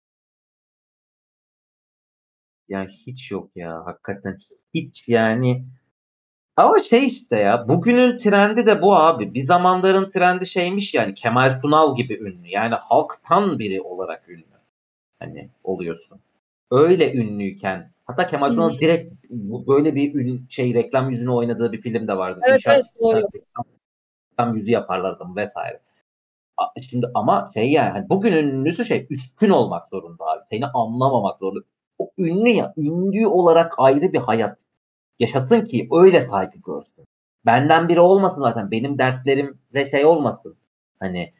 Speaker 1: ya hiç yok ya hakikaten hiç yani. Ama şey işte ya bugünün trendi de bu abi. Bir zamanların trendi şeymiş yani Kemal Sunal gibi ünlü. Yani halktan biri olarak ünlü. Hani oluyorsun. Öyle ünlüyken hatta Kemal
Speaker 2: Hı hı.
Speaker 1: Sunal direkt bu böyle bir ün, şey reklam yüzünü oynadığı bir film de vardı.
Speaker 2: Evet evet
Speaker 1: İnşaat
Speaker 2: doğru.
Speaker 1: reklam, reklam yüzü yaparlardı vesaire. A- Şimdi ama şey yani hani bugün ünlüsü şey üstün olmak zorunda abi. Seni anlamamak zorunda. O ünlü ya ünlü olarak ayrı bir hayat yaşasın ki öyle saygı görsün. Benden biri olmasın zaten. Benim dertlerimde şey olmasın. Hani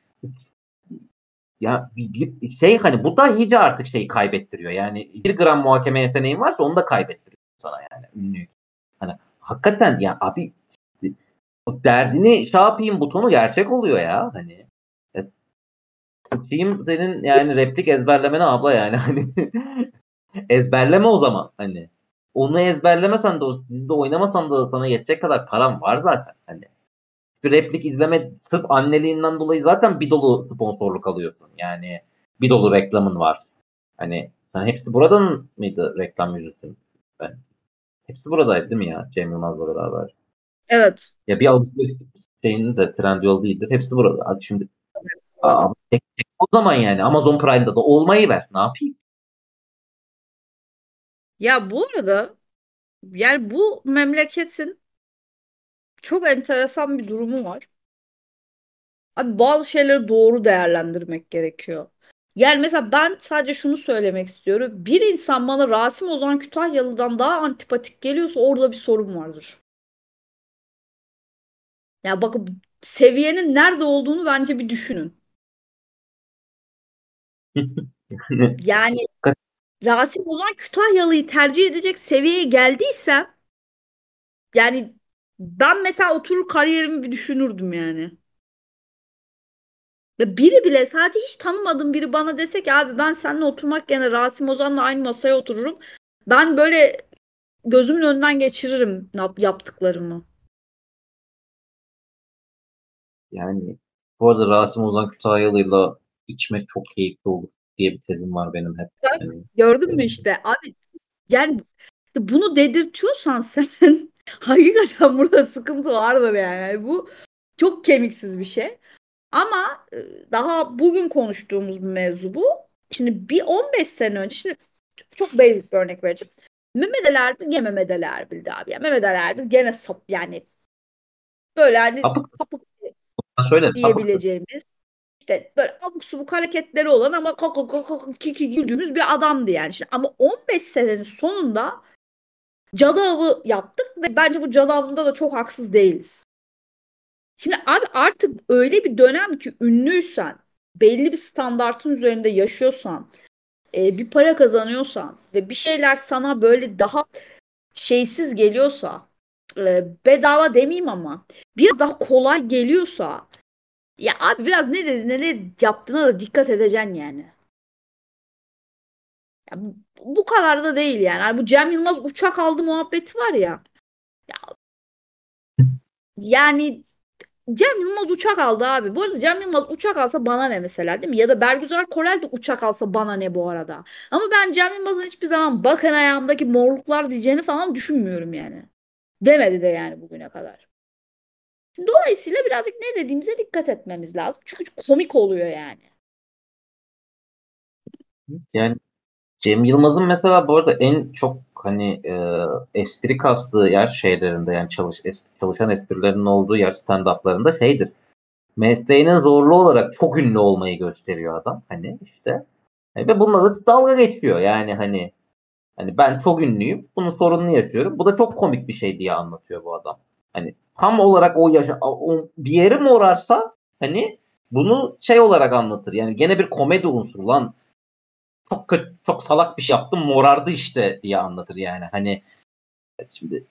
Speaker 1: ya bir, bir şey hani bu da iyice artık şeyi kaybettiriyor. Yani bir gram muhakeme yeteneğin varsa onu da kaybettiriyor sana yani ünlü. Hani hakikaten ya abi derdini şey yapayım butonu gerçek oluyor ya hani. E, Sıçayım senin yani replik ezberlemene abla yani hani. Ezberleme o zaman hani. Onu ezberlemesen de o dizide oynamasan da sana yetecek kadar param var zaten hani. Bir replik izleme sırf anneliğinden dolayı zaten bir dolu sponsorluk alıyorsun. Yani bir dolu reklamın var. Hani sen hepsi buradan mıydı reklam yüzüsün? Ben. Hepsi buradaydı değil mi ya Cem Yılmaz'la beraber?
Speaker 2: Evet.
Speaker 1: Ya bir alışveriş şeyinin de Trendyol değildir. Hepsi burada. Hadi şimdi
Speaker 2: Bu arada.
Speaker 1: aa, tek, tek o zaman yani Amazon Prime'da da olmayı ver. Ne yapayım?
Speaker 2: Ya bu arada yani bu memleketin çok enteresan bir durumu var. Abi bazı şeyleri doğru değerlendirmek gerekiyor. Yani mesela ben sadece şunu söylemek istiyorum. Bir insan bana Rasim Ozan Kütahyalı'dan daha antipatik geliyorsa orada bir sorun vardır. Ya bakın seviyenin nerede olduğunu bence bir düşünün. Yani Rasim Ozan Kütahyalı'yı tercih edecek seviyeye geldiysem yani ben mesela oturur kariyerimi bir düşünürdüm yani. Ve biri bile sadece hiç tanımadığım biri bana dese ki abi ben seninle oturmak yerine Rasim Ozan'la aynı masaya otururum. Ben böyle gözümün önünden geçiririm yap- yaptıklarımı.
Speaker 1: Yani bu arada Rasim Ozan Kütahyalı'yla içmek çok keyifli olur diye bir tezim var benim hep.
Speaker 2: Sen
Speaker 1: Yani,
Speaker 2: gördün
Speaker 1: e,
Speaker 2: mü işte abi yani bunu dedirtiyorsan sen hakikaten burada sıkıntı vardır yani. Yani bu çok kemiksiz bir şey. Ama e, daha bugün konuştuğumuz bir mevzu bu. Şimdi bir on beş sene önce şimdi çok basic bir örnek vereceğim. Mehmet Ali Erbil gene Mehmet Ali Erbil'di abi. Yani Mehmet Ali Erbil gene sap yani böyle hani
Speaker 1: sapık.
Speaker 2: sapık
Speaker 1: Ben şöyle sapık.
Speaker 2: diyebileceğimiz işte böyle abuk subuk hareketleri olan ama kaka kaka kiki güldüğümüz bir adamdı yani. Şimdi, ama on beş senenin sonunda cadı avı yaptık ve bence bu cadı avında da çok haksız değiliz. Şimdi abi artık öyle bir dönem ki ünlüysen, belli bir standartın üzerinde yaşıyorsan, e, bir para kazanıyorsan ve bir şeyler sana böyle daha şeysiz geliyorsa, e, bedava demeyeyim ama biraz daha kolay geliyorsa ya abi biraz ne dediğine ne yaptığına da dikkat edeceksin yani. Ya bu, bu kadar da değil yani. Hani bu Cem Yılmaz uçak aldı muhabbeti var ya. Ya yani Cem Yılmaz uçak aldı abi. Bu arada Cem Yılmaz uçak alsa bana ne mesela değil mi? Ya da Bergüzar Korel de uçak alsa bana ne bu arada. Ama ben Cem Yılmaz'ın hiçbir zaman bakın ayağımdaki morluklar diyeceğini falan düşünmüyorum yani. Demedi de yani bugüne kadar. Dolayısıyla birazcık ne dediğimize dikkat etmemiz lazım. Çünkü komik oluyor yani.
Speaker 1: Yani Cem Yılmaz'ın mesela bu arada en çok hani e, espri kastığı yer şeylerinde yani çalış, es, çalışan esprilerinin olduğu yer stand-up'larında şeydir. Mesleğinin zorluğu olarak çok ünlü olmayı gösteriyor adam. Hani işte. E, ve bununla da dalga geçiyor. Yani hani hani ben çok ünlüyüm. Bunun sorununu yaşıyorum. Bu da çok komik bir şey diye anlatıyor bu adam. Hani tam olarak o yaşa o, bir yeri mi orarsa hani bunu şey olarak anlatır. Yani gene bir komedi unsuru lan çok kötü, çok salak bir şey yaptım morardı işte diye anlatır yani. Hani şimdi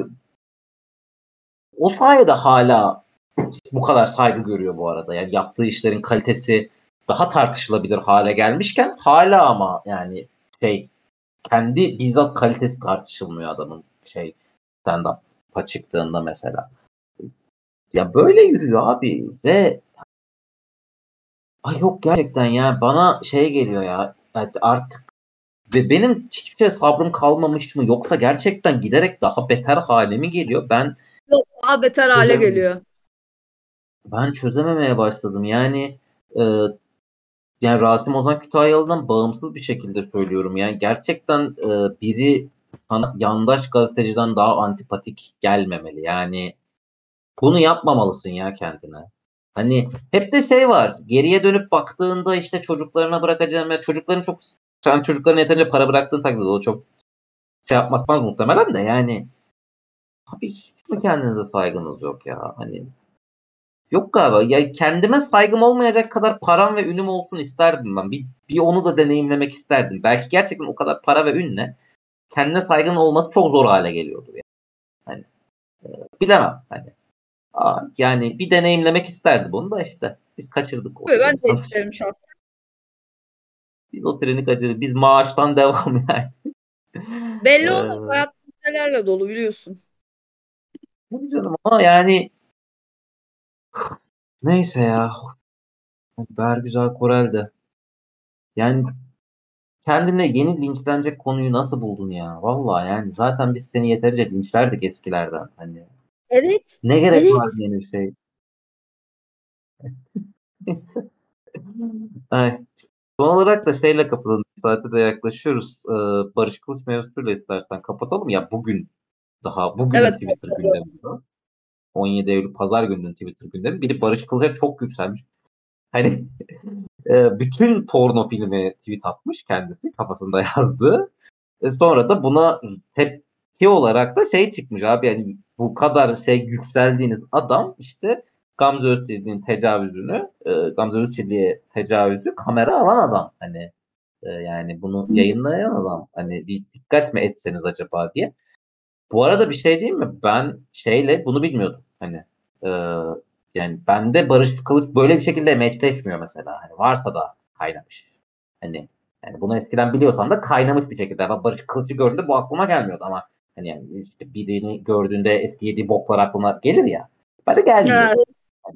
Speaker 1: o sayede hala bu kadar saygı görüyor bu arada. Yani yaptığı işlerin kalitesi daha tartışılabilir hale gelmişken hala ama yani şey kendi bizzat kalitesi tartışılmıyor adamın şey stand-up'a çıktığında mesela. Ya böyle yürüyor abi ve ay yok gerçekten ya bana şey geliyor ya artık ve benim hiçbir şey sabrım kalmamış mı yoksa gerçekten giderek daha beter hale mi geliyor? Ben
Speaker 2: Yok daha beter hale
Speaker 1: çözemem,
Speaker 2: geliyor.
Speaker 1: ben çözememeye başladım. Yani e, yani Rasim Ozan Kütahyalı'dan bağımsız bir şekilde söylüyorum. Yani gerçekten e, biri sana yandaş gazeteciden daha antipatik gelmemeli. Yani bunu yapmamalısın ya kendine. Hani hep de şey var. Geriye dönüp baktığında işte çocuklarına bırakacağım ya çocukların çok sen çocuklarına yeterince para bıraktığın takdirde o çok şey yapmaz muhtemelen de yani abi hiç mi kendinize saygınız yok ya? Hani yok galiba. Ya kendime saygım olmayacak kadar param ve ünüm olsun isterdim ben. Bir, bir onu da deneyimlemek isterdim. Belki gerçekten o kadar para ve ünle kendine saygın olması çok zor hale geliyordu yani. Hani, e, bilemem hani. Aa, yani bir deneyimlemek isterdim onu da işte. Biz kaçırdık o
Speaker 2: Tabii ben
Speaker 1: treni.
Speaker 2: de isterim şahsen.
Speaker 1: Biz o treni kaçırdık. Biz maaştan devam yani.
Speaker 2: Belli olmaz.
Speaker 1: Ee,
Speaker 2: Hayat kimselerle dolu biliyorsun.
Speaker 1: tabii canım ama yani neyse ya. Bergüzar Korel de. Yani kendine yeni linçlenecek konuyu nasıl buldun ya? Vallahi yani zaten biz seni yeterince linçlerdik eskilerden. Hani
Speaker 2: Evet.
Speaker 1: ne gerek
Speaker 2: Evet.
Speaker 1: var yeni bir şey? Ay. Son olarak da şeyle kapatalım. Saate de yaklaşıyoruz. Ee, Barış Kılıç mevzusuyla istersen kapatalım. Ya bugün daha bugünün
Speaker 2: Evet.
Speaker 1: Twitter gündeminde. on yedi Eylül Pazar gününün Twitter gündemi. Biri Barış Kılıç'a çok yükselmiş. Hani e, bütün porno filmi tweet atmış kendisi kafasında yazdığı. E, sonra da buna tepki olarak da şey çıkmış abi yani bu kadar şey yükseldiğiniz adam işte Gamze Özçelik'in tecavüzünü e, Gamze Özçelik'e tecavüzü kamera alan adam hani e, yani bunu yayınlayan adam hani bir dikkat mi etseniz acaba diye. Bu arada bir şey diyeyim mi? Ben şeyle bunu bilmiyordum. Hani e, yani bende Barış Kılıç böyle bir şekilde meçleşmiyor mesela. Hani varsa da kaynamış. Hani yani bunu eskiden biliyorsan da kaynamış bir şekilde. Ama Barış Kılıç'ı gördüğümde bu aklıma gelmiyordu ama hani yani işte birini gördüğünde eski yediği boklar aklına gelir ya. Bana gelmiyor.
Speaker 2: Evet.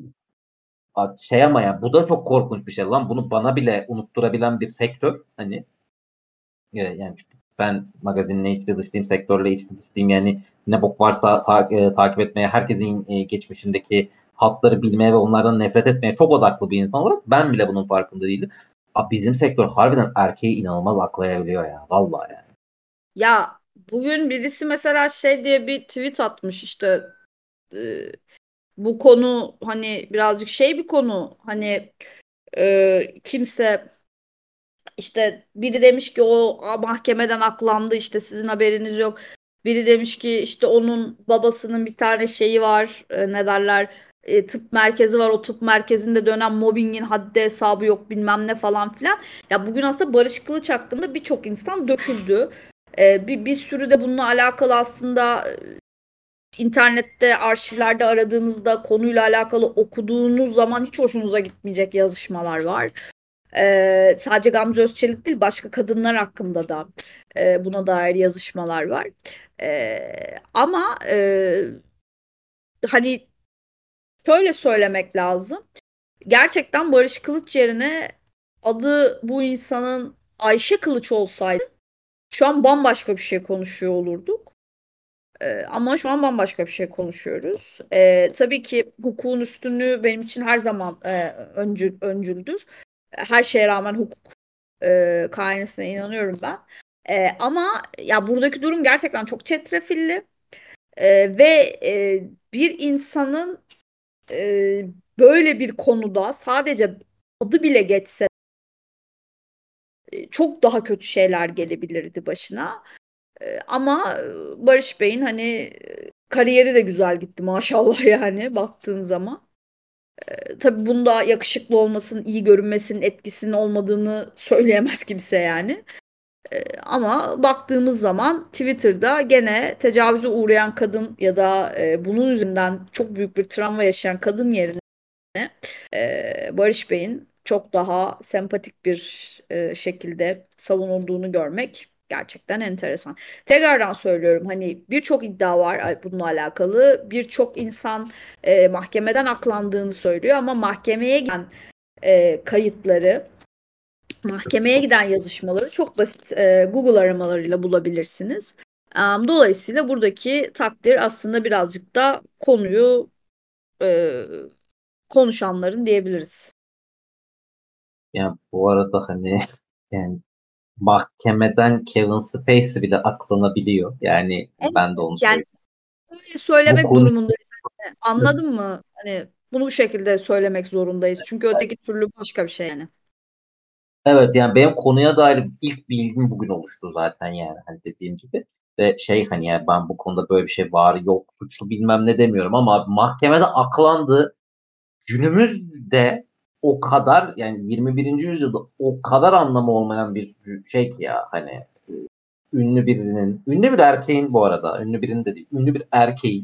Speaker 1: Hani, şey ama ya bu da çok korkunç bir şey lan. Bunu bana bile unutturabilen bir sektör. Hani e, yani çünkü ben magazinle içli dışlıyım, sektörle içli dışlıyım. Yani ne bok varsa ta- e, takip etmeye, herkesin e, geçmişindeki hatları bilmeye ve onlardan nefret etmeye çok odaklı bir insan olarak ben bile bunun farkında değilim. Abi bizim sektör harbiden erkeği inanılmaz aklayabiliyor ya. Vallahi yani.
Speaker 2: Ya bugün birisi mesela şey diye bir tweet atmış işte e, bu konu hani birazcık şey bir konu hani e, kimse işte biri demiş ki o mahkemeden aklandı işte sizin haberiniz yok. Biri demiş ki işte onun babasının bir tane şeyi var e, ne derler e, tıp merkezi var o tıp merkezinde dönen mobbingin haddi hesabı yok bilmem ne falan filan. Ya bugün aslında Barış Kılıç hakkında birçok insan döküldü. E, bir, bir sürü de bununla alakalı aslında e, internette arşivlerde aradığınızda konuyla alakalı okuduğunuz zaman hiç hoşunuza gitmeyecek yazışmalar var. Ee, sadece Gamze Özçelik değil başka kadınlar hakkında da e, buna dair yazışmalar var. Ee, ama e, hani şöyle söylemek lazım. Gerçekten Barış Kılıç yerine adı bu insanın Ayşe Kılıç olsaydı şu an bambaşka bir şey konuşuyor olurduk. Ee, ama şu an bambaşka bir şey konuşuyoruz. Ee, tabii ki hukukun üstünlüğü benim için her zaman e, öncül, öncüldür. Her şeye rağmen hukuk e, kainesine inanıyorum ben. E, ama ya buradaki durum gerçekten çok çetrefilli. E, ve e, bir insanın e, böyle bir konuda sadece adı bile geçse e, çok daha kötü şeyler gelebilirdi başına. E, ama Barış Bey'in hani e, kariyeri de güzel gitti maşallah yani baktığın zaman. E, tabii bunda yakışıklı olmasının, iyi görünmesinin etkisinin olmadığını söyleyemez kimse yani. E, ama baktığımız zaman Twitter'da gene tecavüze uğrayan kadın ya da e, bunun yüzünden çok büyük bir travma yaşayan kadın yerine e, Barış Bey'in çok daha sempatik bir e, şekilde savunulduğunu görmek gerçekten enteresan. Tekrardan söylüyorum hani birçok iddia var bununla alakalı. Birçok insan e, mahkemeden aklandığını söylüyor ama mahkemeye giden e, kayıtları mahkemeye giden yazışmaları çok basit e, Google aramalarıyla bulabilirsiniz. E, dolayısıyla buradaki takdir aslında birazcık da konuyu e, konuşanların diyebiliriz.
Speaker 1: Yani bu arada hani yani mahkemeden Kevin Spacey bile aklanabiliyor. Yani
Speaker 2: Evet,
Speaker 1: ben de onu
Speaker 2: yani
Speaker 1: söyleyeyim.
Speaker 2: böyle
Speaker 1: Bu
Speaker 2: söylemek
Speaker 1: konu
Speaker 2: durumundayız. Yani anladın mı? Hani bunu bu şekilde söylemek zorundayız. Çünkü öteki türlü başka bir şey yani.
Speaker 1: evet yani benim konuya dair ilk bilgim bugün oluştu zaten yani hani dediğim gibi. Ve şey hani yani ben bu konuda böyle bir şey var yok suçlu bilmem ne demiyorum ama mahkemede aklandı. Günümüzde o kadar yani yirmi birinci yüzyılda o kadar anlamı olmayan bir şey ki ya hani e, ünlü birinin, ünlü bir erkeğin bu arada, ünlü birinin de değil, ünlü bir erkeğin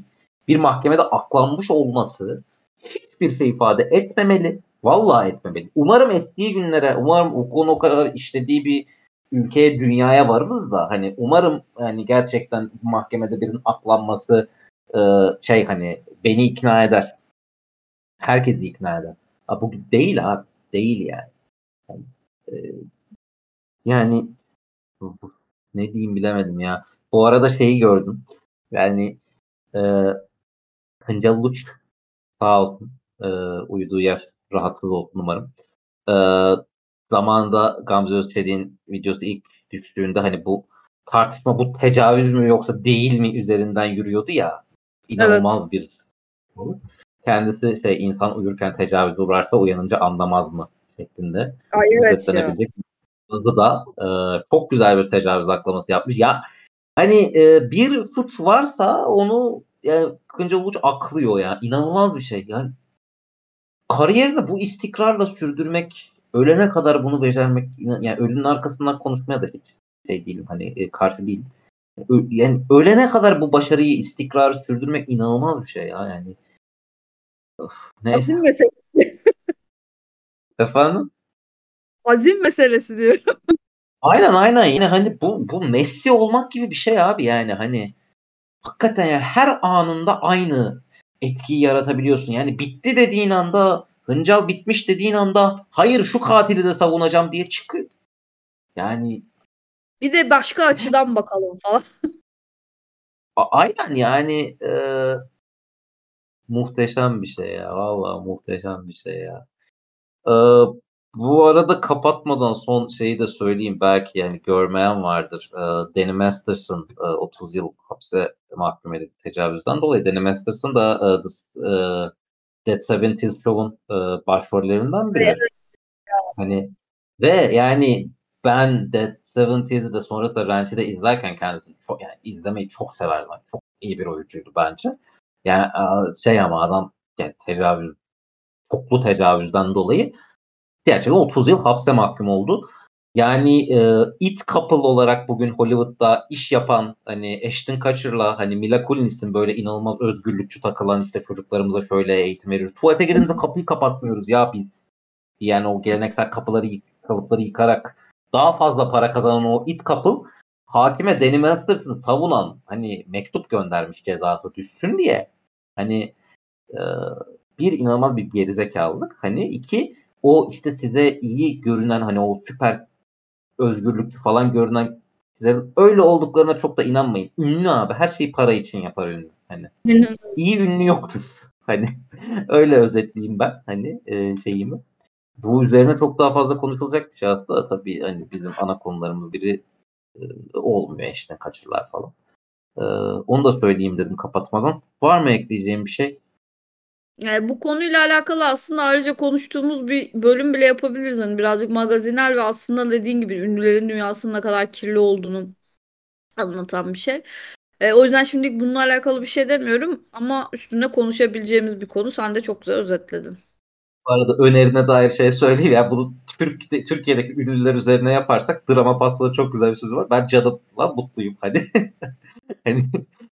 Speaker 1: bir mahkemede aklanmış olması hiçbir şey ifade etmemeli. Vallahi etmemeli. Umarım ettiği günlere, umarım o konu o kadar işlediği bir ülkeye, dünyaya varırız da hani umarım hani gerçekten mahkemede birinin aklanması e, şey hani beni ikna eder. Herkesi ikna eder. Ha, bu değil abi. Değil yani. Yani, e, yani ne diyeyim bilemedim ya. Bu arada şeyi gördüm. Yani e, Hıncal Uluç sağ olsun. E, uyuduğu yer rahatsız olsun umarım. E, zamanında Gamze Özçelik'in videosu ilk düştüğünde hani bu tartışma bu tecavüz mü yoksa değil mi üzerinden yürüyordu ya.
Speaker 2: Evet.
Speaker 1: İnanılmaz bir kendisi şey insan uyurken tecavüze uğrarsa uyanınca anlamaz mı şeklinde
Speaker 2: Ay evet ya.
Speaker 1: özetlenebilecek hızlı da e, çok güzel bir tecavüz aklaması yapmış. Ya hani e, bir suç varsa onu yani Kınca Uluç aklıyor ya. İnanılmaz bir şey. Yani kariyerini bu istikrarla sürdürmek, ölene kadar bunu becermek, yani ölünün arkasından konuşmaya da hiç şey değilim. Hani e, karşı değilim. Ö- Yani ölene kadar bu başarıyı, istikrarı sürdürmek inanılmaz bir şey ya. Yani of, neyse.
Speaker 2: Azim meselesi.
Speaker 1: Efendim?
Speaker 2: Azim meselesi diyorum.
Speaker 1: Aynen aynen yine hani bu bu Messi olmak gibi bir şey abi yani hani hakikaten ya her anında aynı etkiyi yaratabiliyorsun. Yani bitti dediğin anda Hıncal bitmiş dediğin anda hayır şu katili de savunacağım diye çıkıyor. Yani
Speaker 2: Bir de başka açıdan bakalım falan.
Speaker 1: a- aynen yani e, muhteşem bir şey ya. Vallahi muhteşem bir şey ya. E, bu arada kapatmadan son şeyi de söyleyeyim. Belki yani görmeyen vardır. E, Danny Masterson e, otuz yıl hapse mahkum edildi tecavüzden dolayı. Danny Masterson da e, The, e, Dead Seventies Show'un e, başrollerinden biri.
Speaker 2: Evet.
Speaker 1: Hani ve yani ben Dead Seventies'i de sonrasında Ranch'i de izlerken kendisini çok yani izlemeyi çok severdim. Yani çok iyi bir oyuncuydu bence. Yani e, şey ama adam yani tecavüz, çoklu tecavüzden dolayı gerçekten otuz yıl hapse mahkum oldu. Yani e, It Couple olarak bugün Hollywood'da iş yapan hani Ashton Kutcher'la hani Mila Kunis'in böyle inanılmaz özgürlükçü takılan işte çocuklarımıza şöyle eğitim veriyoruz. Tuvalete girdiğimizde kapıyı kapatmıyoruz ya biz. Yani o geleneksel kapıları kalıpları yıkarak daha fazla para kazanan o It Couple hakime Danny Masters'ın savunan hani mektup göndermiş cezası düşsün diye. Hani e, bir inanılmaz bir gerizekalılık. Hani iki o işte size iyi görünen hani o süper özgürlükçü falan görünen kişilerin öyle olduklarına çok da inanmayın. Ünlü abi her şeyi para için yapar ünlü. Hani iyi ünlü yoktur. Hani öyle özetleyeyim ben hani e, şeyimi. Bu üzerine çok daha fazla konuşulacak bir şey aslında. Tabii hani bizim ana konularımız biri e, olmuyor işte kaçırlar falan. E, onu da söyleyeyim dedim kapatmadan. Var mı ekleyeceğim bir şey?
Speaker 2: Yani bu konuyla alakalı aslında ayrıca konuştuğumuz bir bölüm bile yapabiliriz. Hani birazcık magazinel ve aslında dediğin gibi ünlülerin dünyasının ne kadar kirli olduğunu anlatan bir şey. E, o yüzden şimdilik bununla alakalı bir şey demiyorum ama üstüne konuşabileceğimiz bir konu. Sen de çok güzel özetledin.
Speaker 1: Bu arada önerine dair şey söyleyeyim. Yani bunu Türk, Türkiye'deki ünlüler üzerine yaparsak drama pastalı çok güzel bir sözü var. Ben canımla mutluyum hani. hani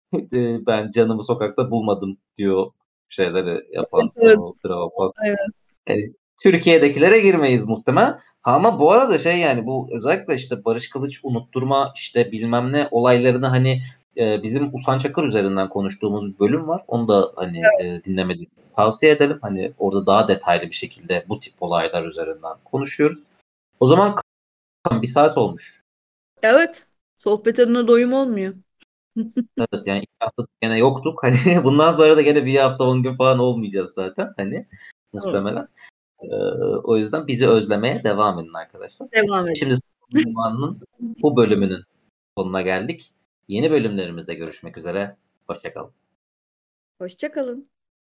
Speaker 1: e, ben canımı sokakta bulmadım diyor şeyleri yapan
Speaker 2: Evet.
Speaker 1: o drama pasta.
Speaker 2: Aynen.
Speaker 1: Yani Türkiye'dekilere girmeyiz muhtemelen. Ha, ama bu arada şey yani bu özellikle işte Barış Kılıç unutturma işte bilmem ne olaylarını hani e, bizim Usan Çakır üzerinden konuştuğumuz bir bölüm var. Onu da hani e, dinlemediğinizi tavsiye edelim. Hani orada daha detaylı bir şekilde bu tip olaylar üzerinden konuşuyoruz. O zaman bir saat olmuş.
Speaker 2: Evet. Sohbet adına doyum olmuyor.
Speaker 1: Evet yani iki hafta gene yoktuk. Hani bundan sonra da gene bir hafta on gün falan olmayacağız zaten. Hani
Speaker 2: Tamam.
Speaker 1: muhtemelen. Ee, o yüzden bizi özlemeye devam edin arkadaşlar.
Speaker 2: Devam
Speaker 1: Şimdi
Speaker 2: edelim.
Speaker 1: zamanının bu bölümünün sonuna geldik. Yeni bölümlerimizde görüşmek üzere. Hoşçakalın.
Speaker 2: Hoşça kalın.